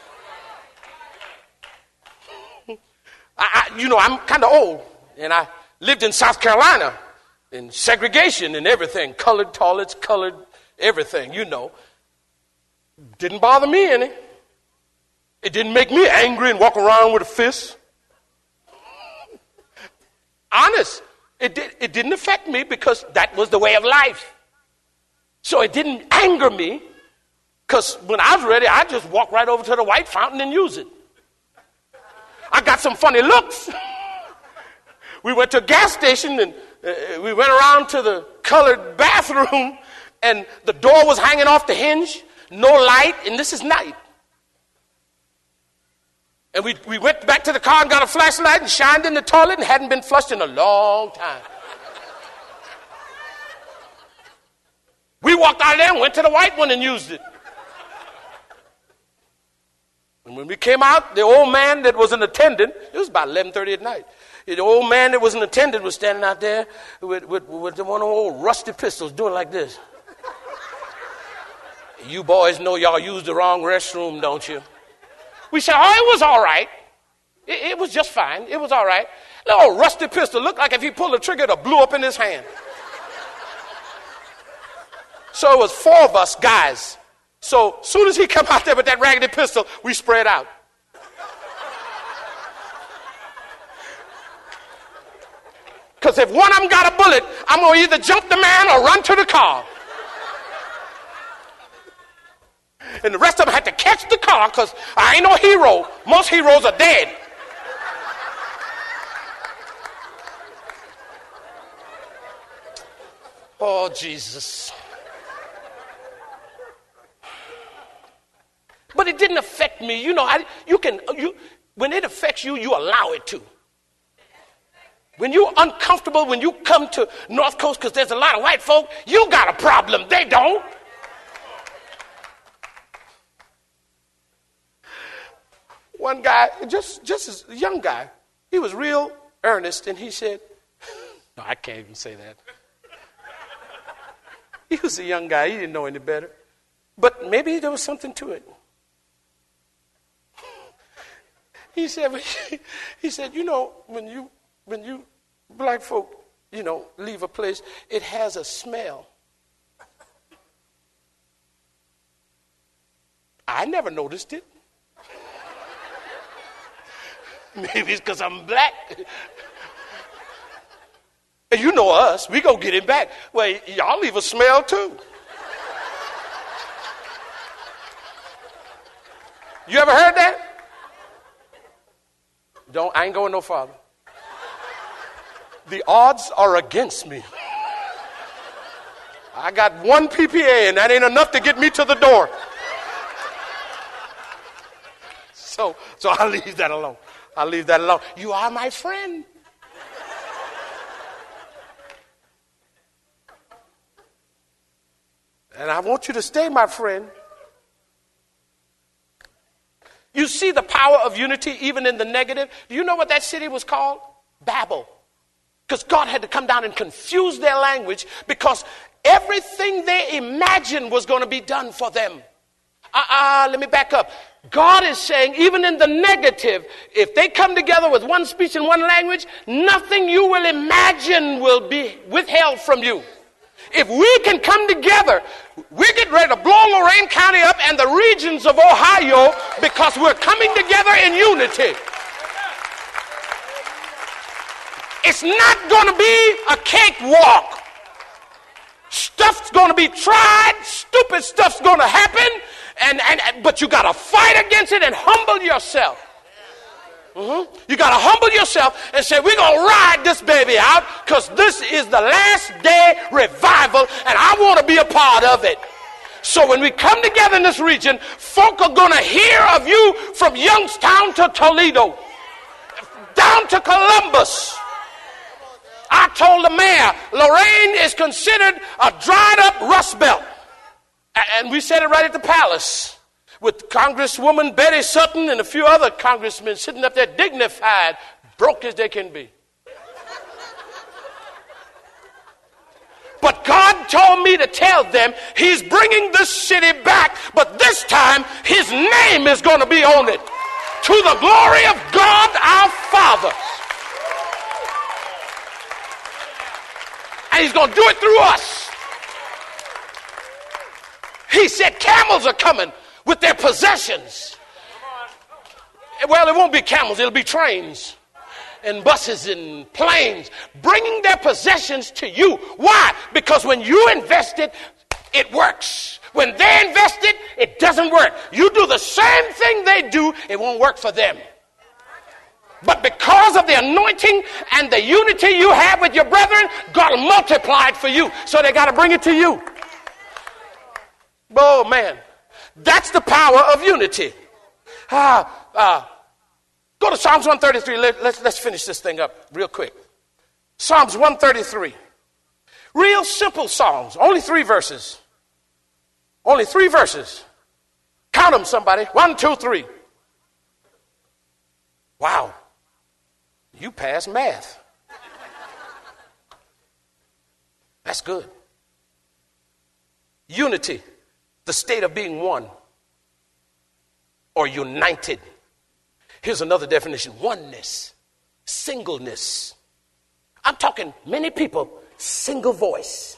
I'm kind of old, and I lived in South Carolina in segregation and everything, colored toilets, colored everything, Didn't bother me any. It didn't make me angry and walk around with a fist. Honest, it didn't affect me because that was the way of life. So it didn't anger me because when I was ready, I just walked right over to the white fountain and use it. I got some funny looks. We went to a gas station and we went around to the colored bathroom and the door was hanging off the hinge, no light, and this is night. And we went back to the car and got a flashlight and shined in the toilet and hadn't been flushed in a long time. We walked out of there and went to the white one and used it. And when we came out, the old man that was an attendant, it was about 11:30 at night. The old man that was an attendant was standing out there with one of those old rusty pistols doing like this. You boys know y'all used the wrong restroom, don't you? We said, oh, it was all right. It was just fine. It was all right. The old rusty pistol looked like if he pulled the trigger, it blew up in his hand. So it was 4 of us guys. So as soon as he come out there with that raggedy pistol, we spread out. Because if one of them got a bullet, I'm going to either jump the man or run to the car. And the rest of them had to catch the car because I ain't no hero. Most heroes are dead. Oh, Jesus. But it didn't affect me. When it affects you, you allow it to. When you're uncomfortable, when you come to North Coast because there's a lot of white folk, you got a problem. They don't. One guy, just as a young guy, he was real earnest, and he said, no, I can't even say that. He was a young guy. He didn't know any better. But maybe there was something to it. He said, when you black folk, leave a place, it has a smell. I never noticed it. Maybe it's because I'm black. And you know us, we go get him back. Well, y'all leave a smell too. You ever heard that? I ain't going no farther. The odds are against me. I got 1 PPA and that ain't enough to get me to the door. So I'll leave that alone. I'll leave that alone. You are my friend. And I want you to stay my friend. You see the power of unity even in the negative. Do you know what that city was called? Babel. Because God had to come down and confuse their language because everything they imagined was going to be done for them. Let me back up. God is saying, even in the negative, if they come together with one speech and one language, nothing you will imagine will be withheld from you. If we can come together, we're getting ready to blow Lorain County up and the regions of Ohio because we're coming together in unity. It's not going to be a cakewalk. Stuff's going to be tried. Stupid stuff's going to happen. But you got to fight against it and humble yourself. You got to humble yourself and say, we're going to ride this baby out because this is the last day revival and I want to be a part of it. So when we come together in this region, folk are going to hear of you from Youngstown to Toledo, down to Columbus. I told the mayor, Lorain is considered a dried up rust belt. And we said it right at the palace with Congresswoman Betty Sutton and a few other congressmen sitting up there dignified, broke as they can be. But God told me to tell them he's bringing this city back, but this time his name is going to be on it. To the glory of God our Father. And he's going to do it through us. He said camels are coming with their possessions. Well, it won't be camels, it'll be trains and buses and planes bringing their possessions to you. Why? Because when you invest it, it works. When they invest it, it doesn't work. You do the same thing they do, it won't work for them. But because of the anointing and the unity you have with your brethren, God will multiply it for you. So they got to bring it to you. Oh, man. That's the power of unity. Go to Psalms 133. Let's finish this thing up real quick. Psalms 133. Real simple Psalms. Only 3 verses. Only 3 verses. Count them, somebody. 1, 2, 3. Wow. You passed math. That's good. Unity, the state of being one or united. Here's another definition. Oneness, singleness. I'm talking many people, single voice.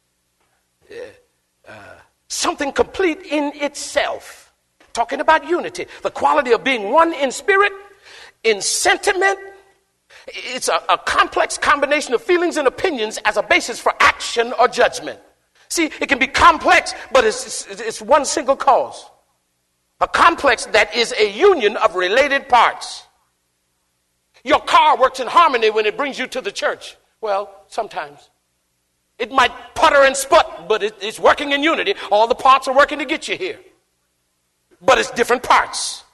Something complete in itself. Talking about unity, the quality of being one in spirit, in sentiment. It's a complex combination of feelings and opinions as a basis for action or judgment. See, it can be complex, but it's one single cause. A complex that is a union of related parts. Your car works in harmony when it brings you to the church. Well, sometimes. It might putter and sput, but it's working in unity. All the parts are working to get you here. But it's different parts.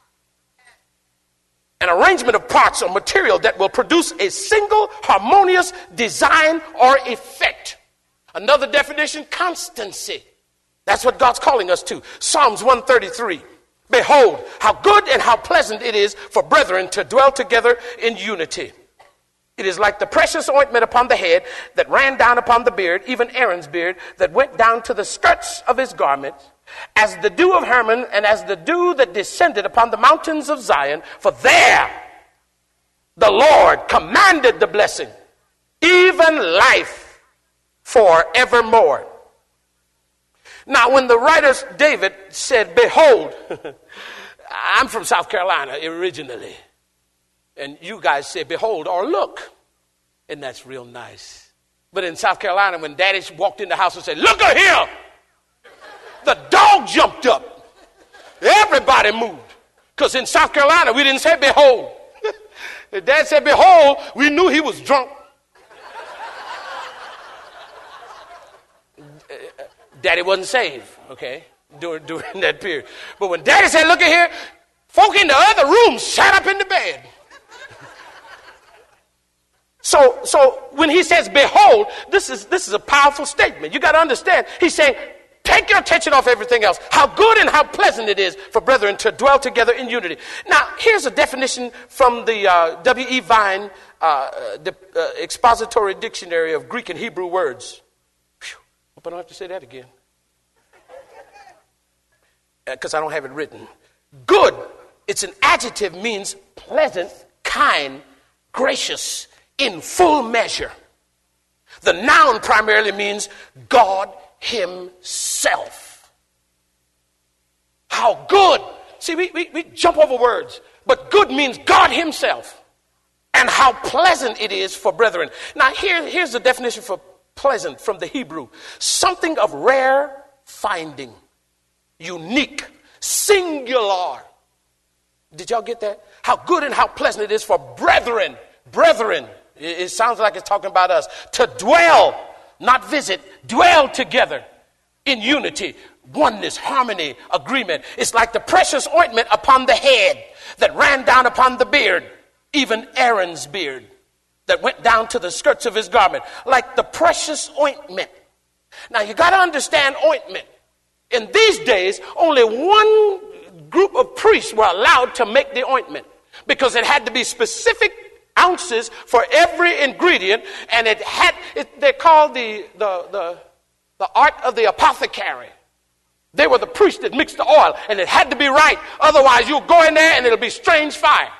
An arrangement of parts or material that will produce a single harmonious design or effect. Another definition, constancy. That's what God's calling us to. Psalms 133. Behold, how good and how pleasant it is for brethren to dwell together in unity. It is like the precious ointment upon the head that ran down upon the beard, even Aaron's beard, that went down to the skirts of his garment, as the dew of Hermon, and as the dew that descended upon the mountains of Zion. For there the Lord commanded the blessing, even life forevermore. Now, when the writer David said, behold, I'm from South Carolina originally. And you guys say, behold, or look. And that's real nice. But in South Carolina, when Daddy walked in the house and said, look at here, the dog jumped up. Everybody moved. Because in South Carolina, we didn't say behold. If Dad said behold, we knew he was drunk. Daddy wasn't saved, okay, during that period. But when Daddy said, look at here, folk in the other room sat up in the bed. So when he says, behold, this is a powerful statement. You got to understand. He's saying, take your attention off everything else. How good and how pleasant it is for brethren to dwell together in unity. Now, here's a definition from the W.E. Vine Expository Dictionary of Greek and Hebrew Words. Whew, hope I don't have to say that again. Because I don't have it written. Good, it's an adjective, means pleasant, kind, gracious, in full measure. The noun primarily means God himself. How good. See, we jump over words, but good means God himself. And how pleasant it is for brethren. Now, here's the definition for pleasant from the Hebrew. Something of rare finding, unique, singular. Did y'all get that? How good and how pleasant it is for brethren. Brethren. It sounds like it's talking about us. To dwell, not visit, dwell together in unity, oneness, harmony, agreement. It's like the precious ointment upon the head that ran down upon the beard, even Aaron's beard that went down to the skirts of his garment, like the precious ointment. Now you got to understand ointment. In these days, only one group of priests were allowed to make the ointment because it had to be specific ounces for every ingredient, and they're called the art of the apothecary. They were the priests that mixed the oil, and it had to be right. Otherwise, you'll go in there and it'll be strange fire,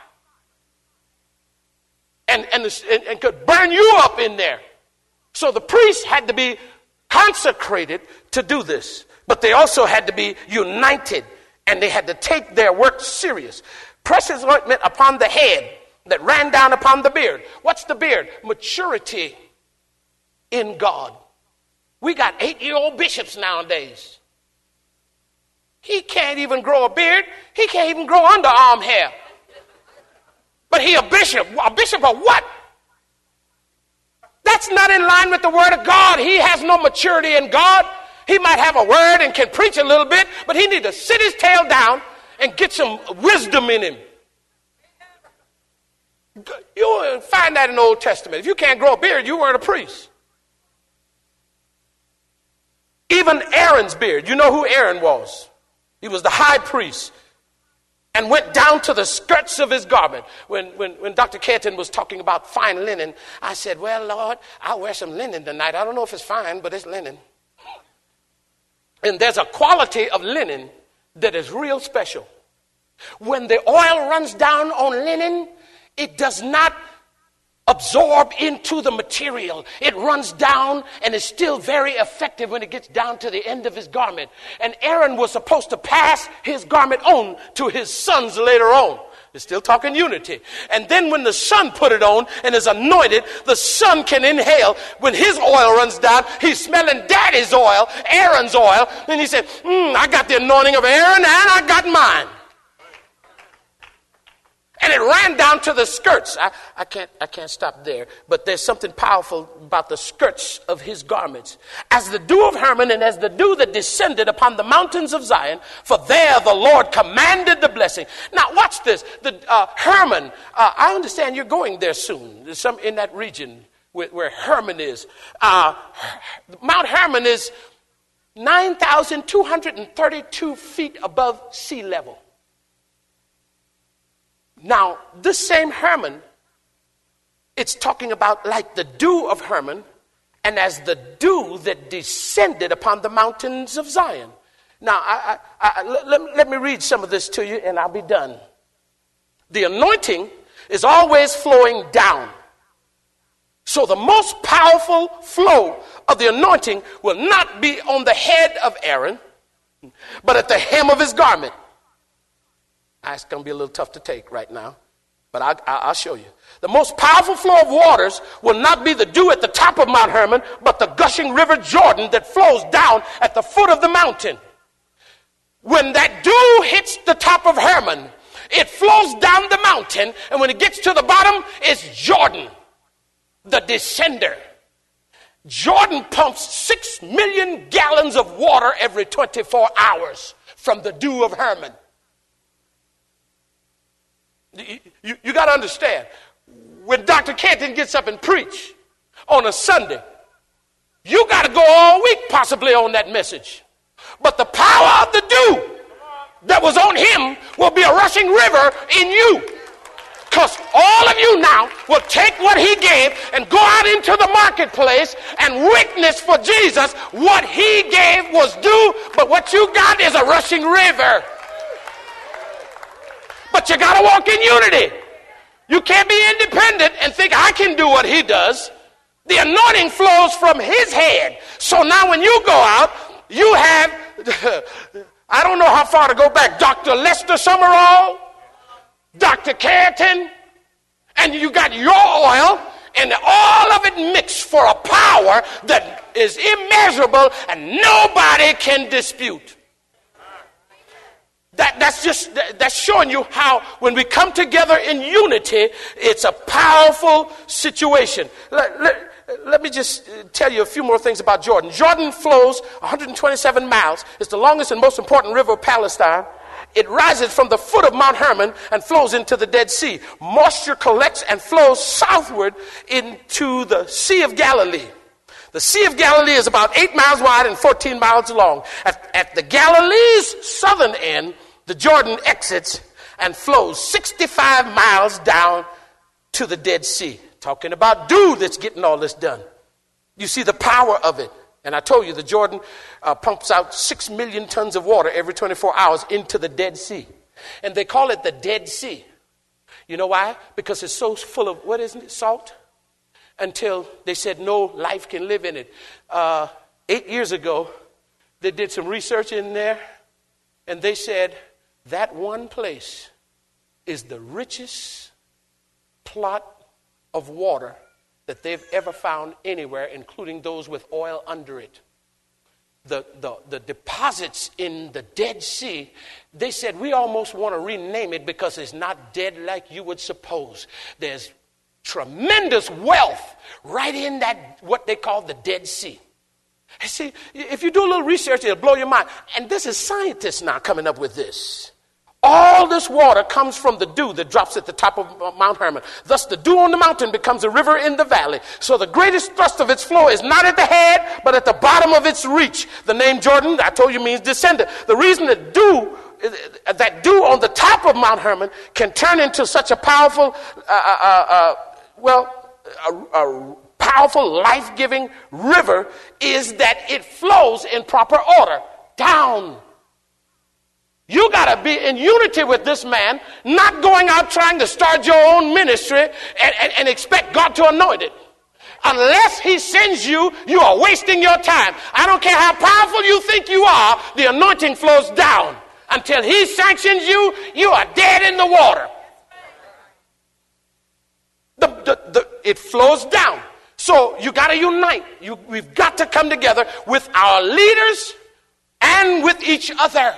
and could burn you up in there. So the priests had to be consecrated to do this, but they also had to be united, and they had to take their work serious. Precious ointment upon the head that ran down upon the beard. What's the beard? Maturity in God. We got 8-year-old bishops nowadays. He can't even grow a beard. He can't even grow underarm hair. But he a bishop. A bishop of what? That's not in line with the word of God. He has no maturity in God. He might have a word and can preach a little bit, but he need to sit his tail down and get some wisdom in him. You'll find that in the Old Testament. If you can't grow a beard, you weren't a priest. Even Aaron's beard. You know who Aaron was? He was the high priest and went down to the skirts of his garment. When Dr. Kenton was talking about fine linen, I said, well, Lord, I'll wear some linen tonight. I don't know if it's fine, but it's linen. And there's a quality of linen that is real special. When the oil runs down on linen, it does not absorb into the material. It runs down and is still very effective when it gets down to the end of his garment. And Aaron was supposed to pass his garment on to his sons later on. They're still talking unity. And then when the son put it on and is anointed, the son can inhale. When his oil runs down, he's smelling daddy's oil, Aaron's oil. And he said, I got the anointing of Aaron and I got mine. And it ran down to the skirts. I can't stop there. But there's something powerful about the skirts of his garments. As the dew of Hermon and as the dew that descended upon the mountains of Zion, for there the Lord commanded the blessing. Now watch this. The Hermon, I understand you're going there soon. There's some in that region where Hermon is. Mount Hermon is 9,232 feet above sea level. Now, this same Hermon, it's talking about like the dew of Hermon, and as the dew that descended upon the mountains of Zion. Now, let me read some of this to you, and I'll be done. The anointing is always flowing down. So So the most powerful flow of the anointing will not be on the head of Aaron, but at the hem of his garment. It's going to be a little tough to take right now, but I'll show you. The most powerful flow of waters will not be the dew at the top of Mount Hermon, but the gushing river Jordan that flows down at the foot of the mountain. When that dew hits the top of Hermon, it flows down the mountain, and when it gets to the bottom, it's Jordan, the descender. Jordan pumps 6 million gallons of water every 24 hours from the dew of Hermon. You got to understand, when Dr. Canton gets up and preach on a Sunday, you got to go all week possibly on that message. But the power of the dew that was on him will be a rushing river in you. Because all of you now will take what he gave and go out into the marketplace and witness for Jesus what he gave was due, but what you got is a rushing river. But you got to walk in unity. You can't be independent and think I can do what he does. The anointing flows from his head. So now when you go out, you have, I don't know how far to go back, Dr. Lester Summerall, Dr. Canton, and you got your oil, and all of it mixed for a power that is immeasurable and nobody can dispute. That's showing you how when we come together in unity, it's a powerful situation. Let me just tell you a few more things about Jordan. Jordan flows 127 miles. It's the longest and most important river of Palestine. It rises from the foot of Mount Hermon and flows into the Dead Sea. Moisture collects and flows southward into the Sea of Galilee. The Sea of Galilee is about 8 miles wide and 14 miles long. At the Galilee's southern end, the Jordan exits and flows 65 miles down to the Dead Sea. Talking about dew that's getting all this done. You see the power of it. And I told you the Jordan pumps out 6 million tons of water every 24 hours into the Dead Sea. And they call it the Dead Sea. You know why? Because it's so full of, what is it, salt? Until they said no life can live in it. 8 years ago, they did some research in there, and they said that one place is the richest plot of water that they've ever found anywhere, including those with oil under it. The deposits in the Dead Sea, they said we almost want to rename it because it's not dead like you would suppose. There's tremendous wealth right in that, what they call the Dead Sea. You see, if you do a little research, it'll blow your mind. And this is scientists now coming up with this. All this water comes from the dew that drops at the top of Mount Hermon. Thus, the dew on the mountain becomes a river in the valley. So the greatest thrust of its flow is not at the head, but at the bottom of its reach. The name Jordan, I told you, means descender. The reason that dew on the top of Mount Hermon can turn into such a powerful, a powerful, life-giving river is that it flows in proper order down. You got to be in unity with this man, not going out trying to start your own ministry and expect God to anoint it. Unless he sends you, you are wasting your time. I don't care how powerful you think you are, the anointing flows down. Until he sanctions you, you are dead in the water. It flows down. So you got to unite. We've got to come together with our leaders and with each other.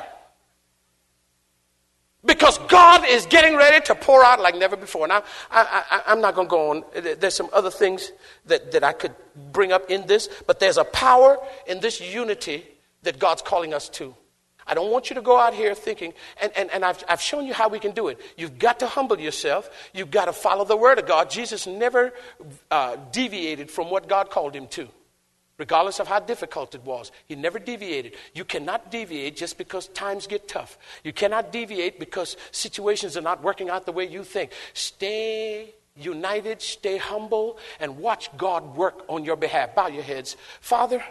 Because God is getting ready to pour out like never before. Now, I'm not going to go on. There's some other things that I could bring up in this. But there's a power in this unity that God's calling us to. I don't want you to go out here thinking, and I've shown you how we can do it. You've got to humble yourself. You've got to follow the word of God. Jesus never deviated from what God called him to, regardless of how difficult it was. He never deviated. You cannot deviate just because times get tough. You cannot deviate because situations are not working out the way you think. Stay united, stay humble, and watch God work on your behalf. Bow your heads. Father,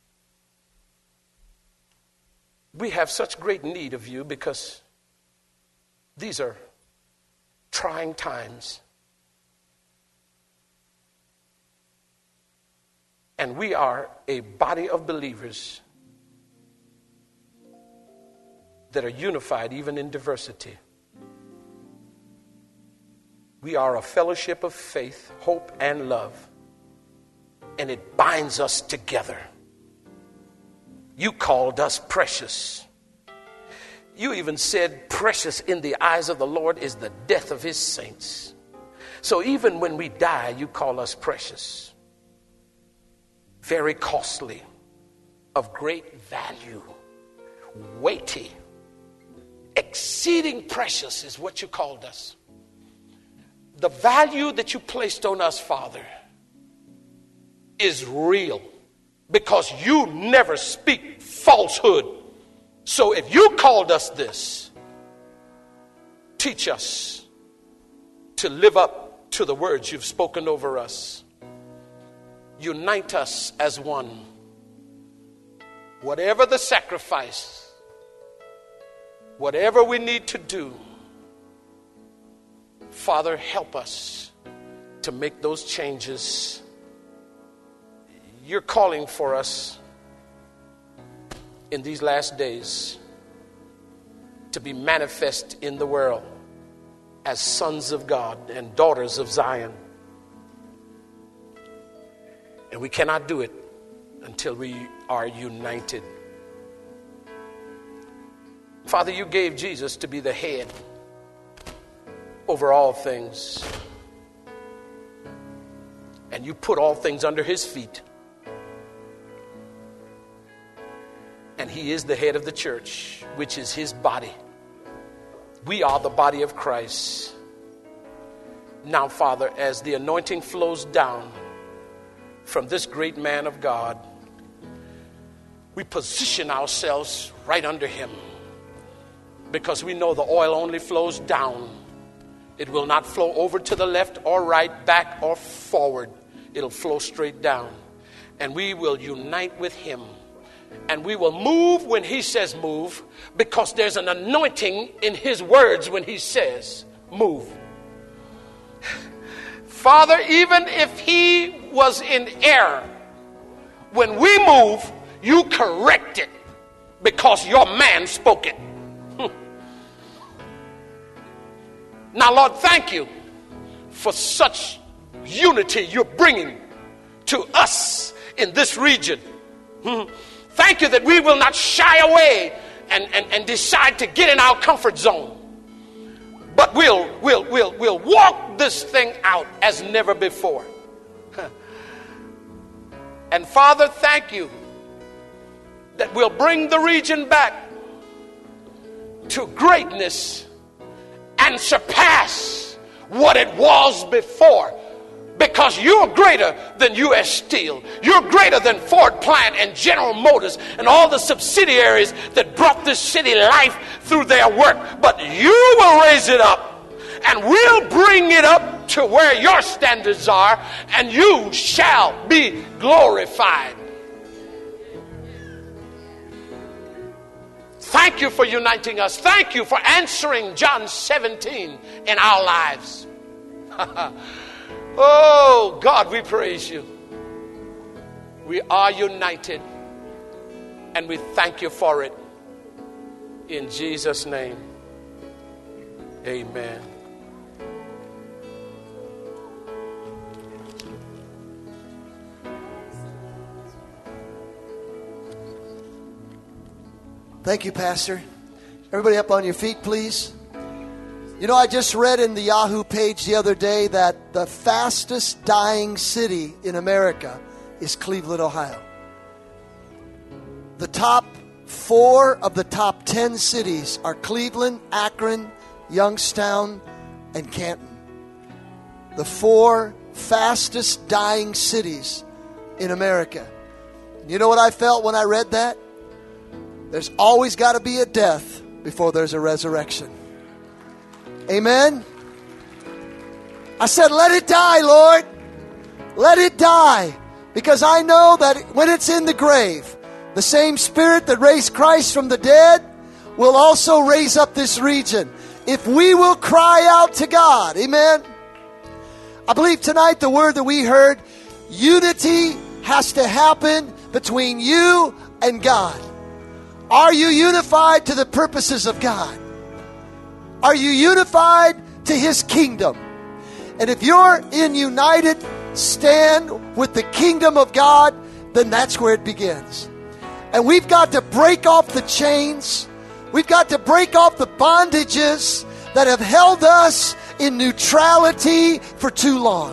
we have such great need of you because these are trying times. And we are a body of believers that are unified even in diversity. We are a fellowship of faith, hope, and love. And it binds us together. You called us precious. You even said precious in the eyes of the Lord is the death of his saints. So even when we die, you call us precious. Very costly, of great value, weighty, exceeding precious is what you called us. The value that you placed on us, Father, is real because you never speak falsehood. So if you called us this, teach us to live up to the words you've spoken over us. Unite us as one. Whatever the sacrifice, whatever we need to do, Father, help us to make those changes. You're calling for us in these last days to be manifest in the world as sons of God and daughters of Zion. And we cannot do it until we are united. Father, you gave Jesus to be the head over all things. And you put all things under his feet. And he is the head of the church, which is his body. We are the body of Christ. Now, Father, as the anointing flows down from this great man of God, we position ourselves right under him because we know the oil only flows down. It will not flow over to the left or right, back or forward. It'll flow straight down. And we will unite with him. And we will move when he says move, because there's an anointing in his words when he says move. Father, even if he was in error, when we move, you correct it because your man spoke it. Now, Lord, thank you for such unity you're bringing to us in this region. Thank you that we will not shy away and decide to get in our comfort zone. But we'll walk this thing out as never before. And Father, thank you that we'll bring the region back to greatness and surpass what it was before. Because you're greater than U.S. Steel. You're greater than Ford Plant and General Motors and all the subsidiaries that brought this city life through their work. But you will raise it up, and we'll bring it up to where your standards are, and you shall be glorified. Thank you for uniting us. Thank you for answering John 17 in our lives. Oh, God, we praise you. We are united, and we thank you for it. In Jesus' name, amen. Thank you, Pastor. Everybody up on your feet, please. You know, I just read in the Yahoo page the other day that the fastest dying city in America is Cleveland, Ohio. The top 4 of the top 10 cities are Cleveland, Akron, Youngstown, and Canton. The 4 fastest dying cities in America. You know what I felt when I read that? There's always got to be a death before there's a resurrection. Amen? I said, let it die, Lord. Let it die. Because I know that when it's in the grave, the same Spirit that raised Christ from the dead will also raise up this region. If we will cry out to God. Amen? I believe tonight the word that we heard, unity has to happen between you and God. Are you unified to the purposes of God? Are you unified to His kingdom? And if you're in united stand with the kingdom of God, then that's where it begins. And we've got to break off the chains. We've got to break off the bondages that have held us in neutrality for too long.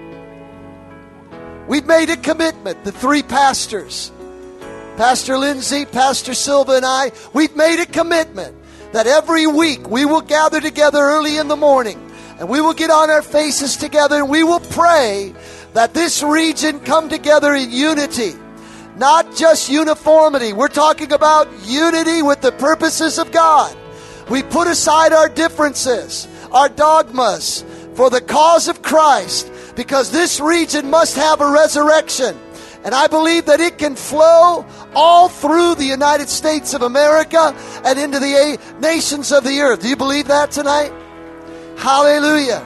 We've made a commitment, the three pastors, Pastor Lindsay, Pastor Silva, and I, we've made a commitment that every week we will gather together early in the morning and we will get on our faces together and we will pray that this region come together in unity. Not just uniformity. We're talking about unity with the purposes of God. We put aside our differences, our dogmas, for the cause of Christ, because this region must have a resurrection. And I believe that it can flow all through the United States of America and into the nations of the earth. Do you believe that tonight? Hallelujah.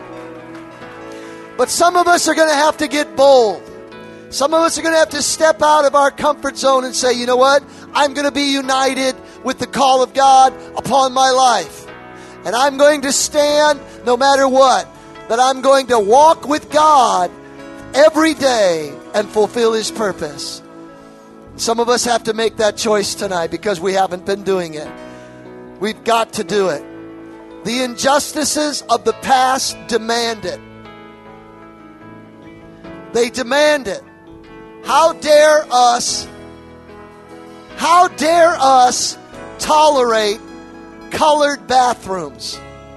But some of us are going to have to get bold. Some of us are going to have to step out of our comfort zone and say, you know what? I'm going to be united with the call of God upon my life. And I'm going to stand no matter what. That I'm going to walk with God every day and fulfill His purpose. Some of us have to make that choice tonight because we haven't been doing it. We've got to do it. The injustices of the past demand it. They demand it. How dare us tolerate colored bathrooms?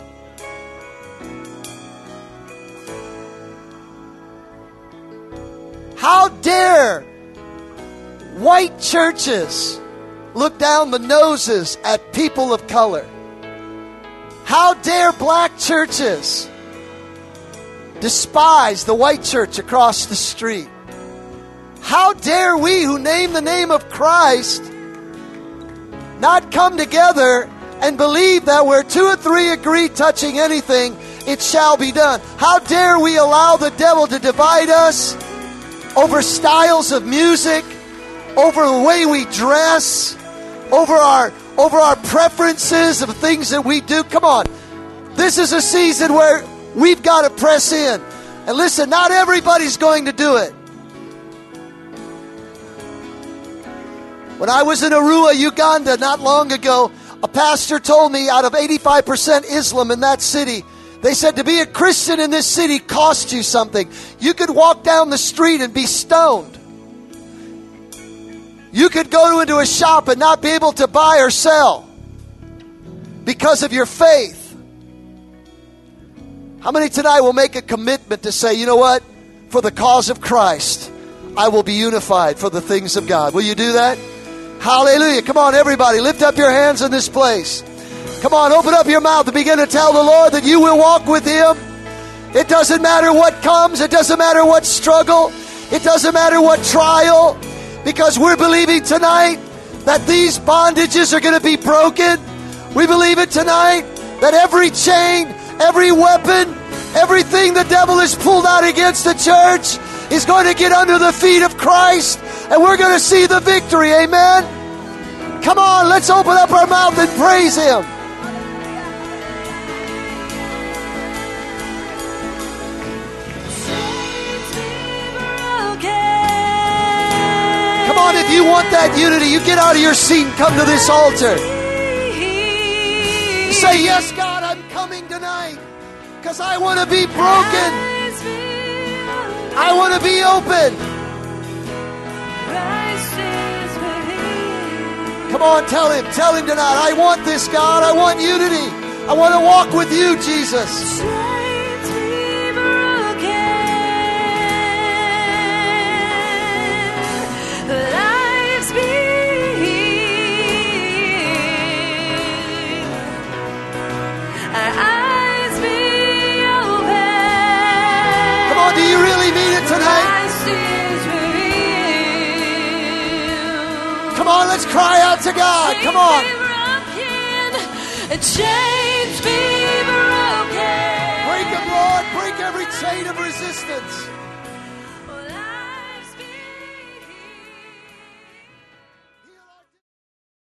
How dare white churches look down the noses at people of color? How dare black churches despise the white church across the street? How dare we who name the name of Christ not come together and believe that where two or three agree touching anything, it shall be done? How dare we allow the devil to divide us over styles of music, over the way we dress, over our preferences of things that we do? Come on. This is a season where we've got to press in. And listen, not everybody's going to do it. When I was in Arua, Uganda, not long ago, a pastor told me out of 85% Islam in that city, they said to be a Christian in this city costs you something. You could walk down the street and be stoned. You could go into a shop and not be able to buy or sell because of your faith. How many tonight will make a commitment to say, you know what? For the cause of Christ, I will be unified for the things of God. Will you do that? Hallelujah. Come on, everybody. Lift up your hands in this place. Come on, open up your mouth and begin to tell the Lord that you will walk with Him. It doesn't matter what comes. It doesn't matter what struggle. It doesn't matter what trial. Because we're believing tonight that these bondages are going to be broken. We believe it tonight that every chain, every weapon, everything the devil has pulled out against the church is going to get under the feet of Christ. And we're going to see the victory. Amen? Come on, let's open up our mouth and praise Him. Come on, if you want that unity, you get out of your seat and come to this altar. Say, yes, God, I'm coming tonight because I want to be broken. I want to be open. Come on, tell Him tonight, I want this, God. I want unity. I want to walk with you, Jesus. Do you really mean it tonight? Come on, let's cry out to God. Come on. Break them, Lord. Break every chain of resistance.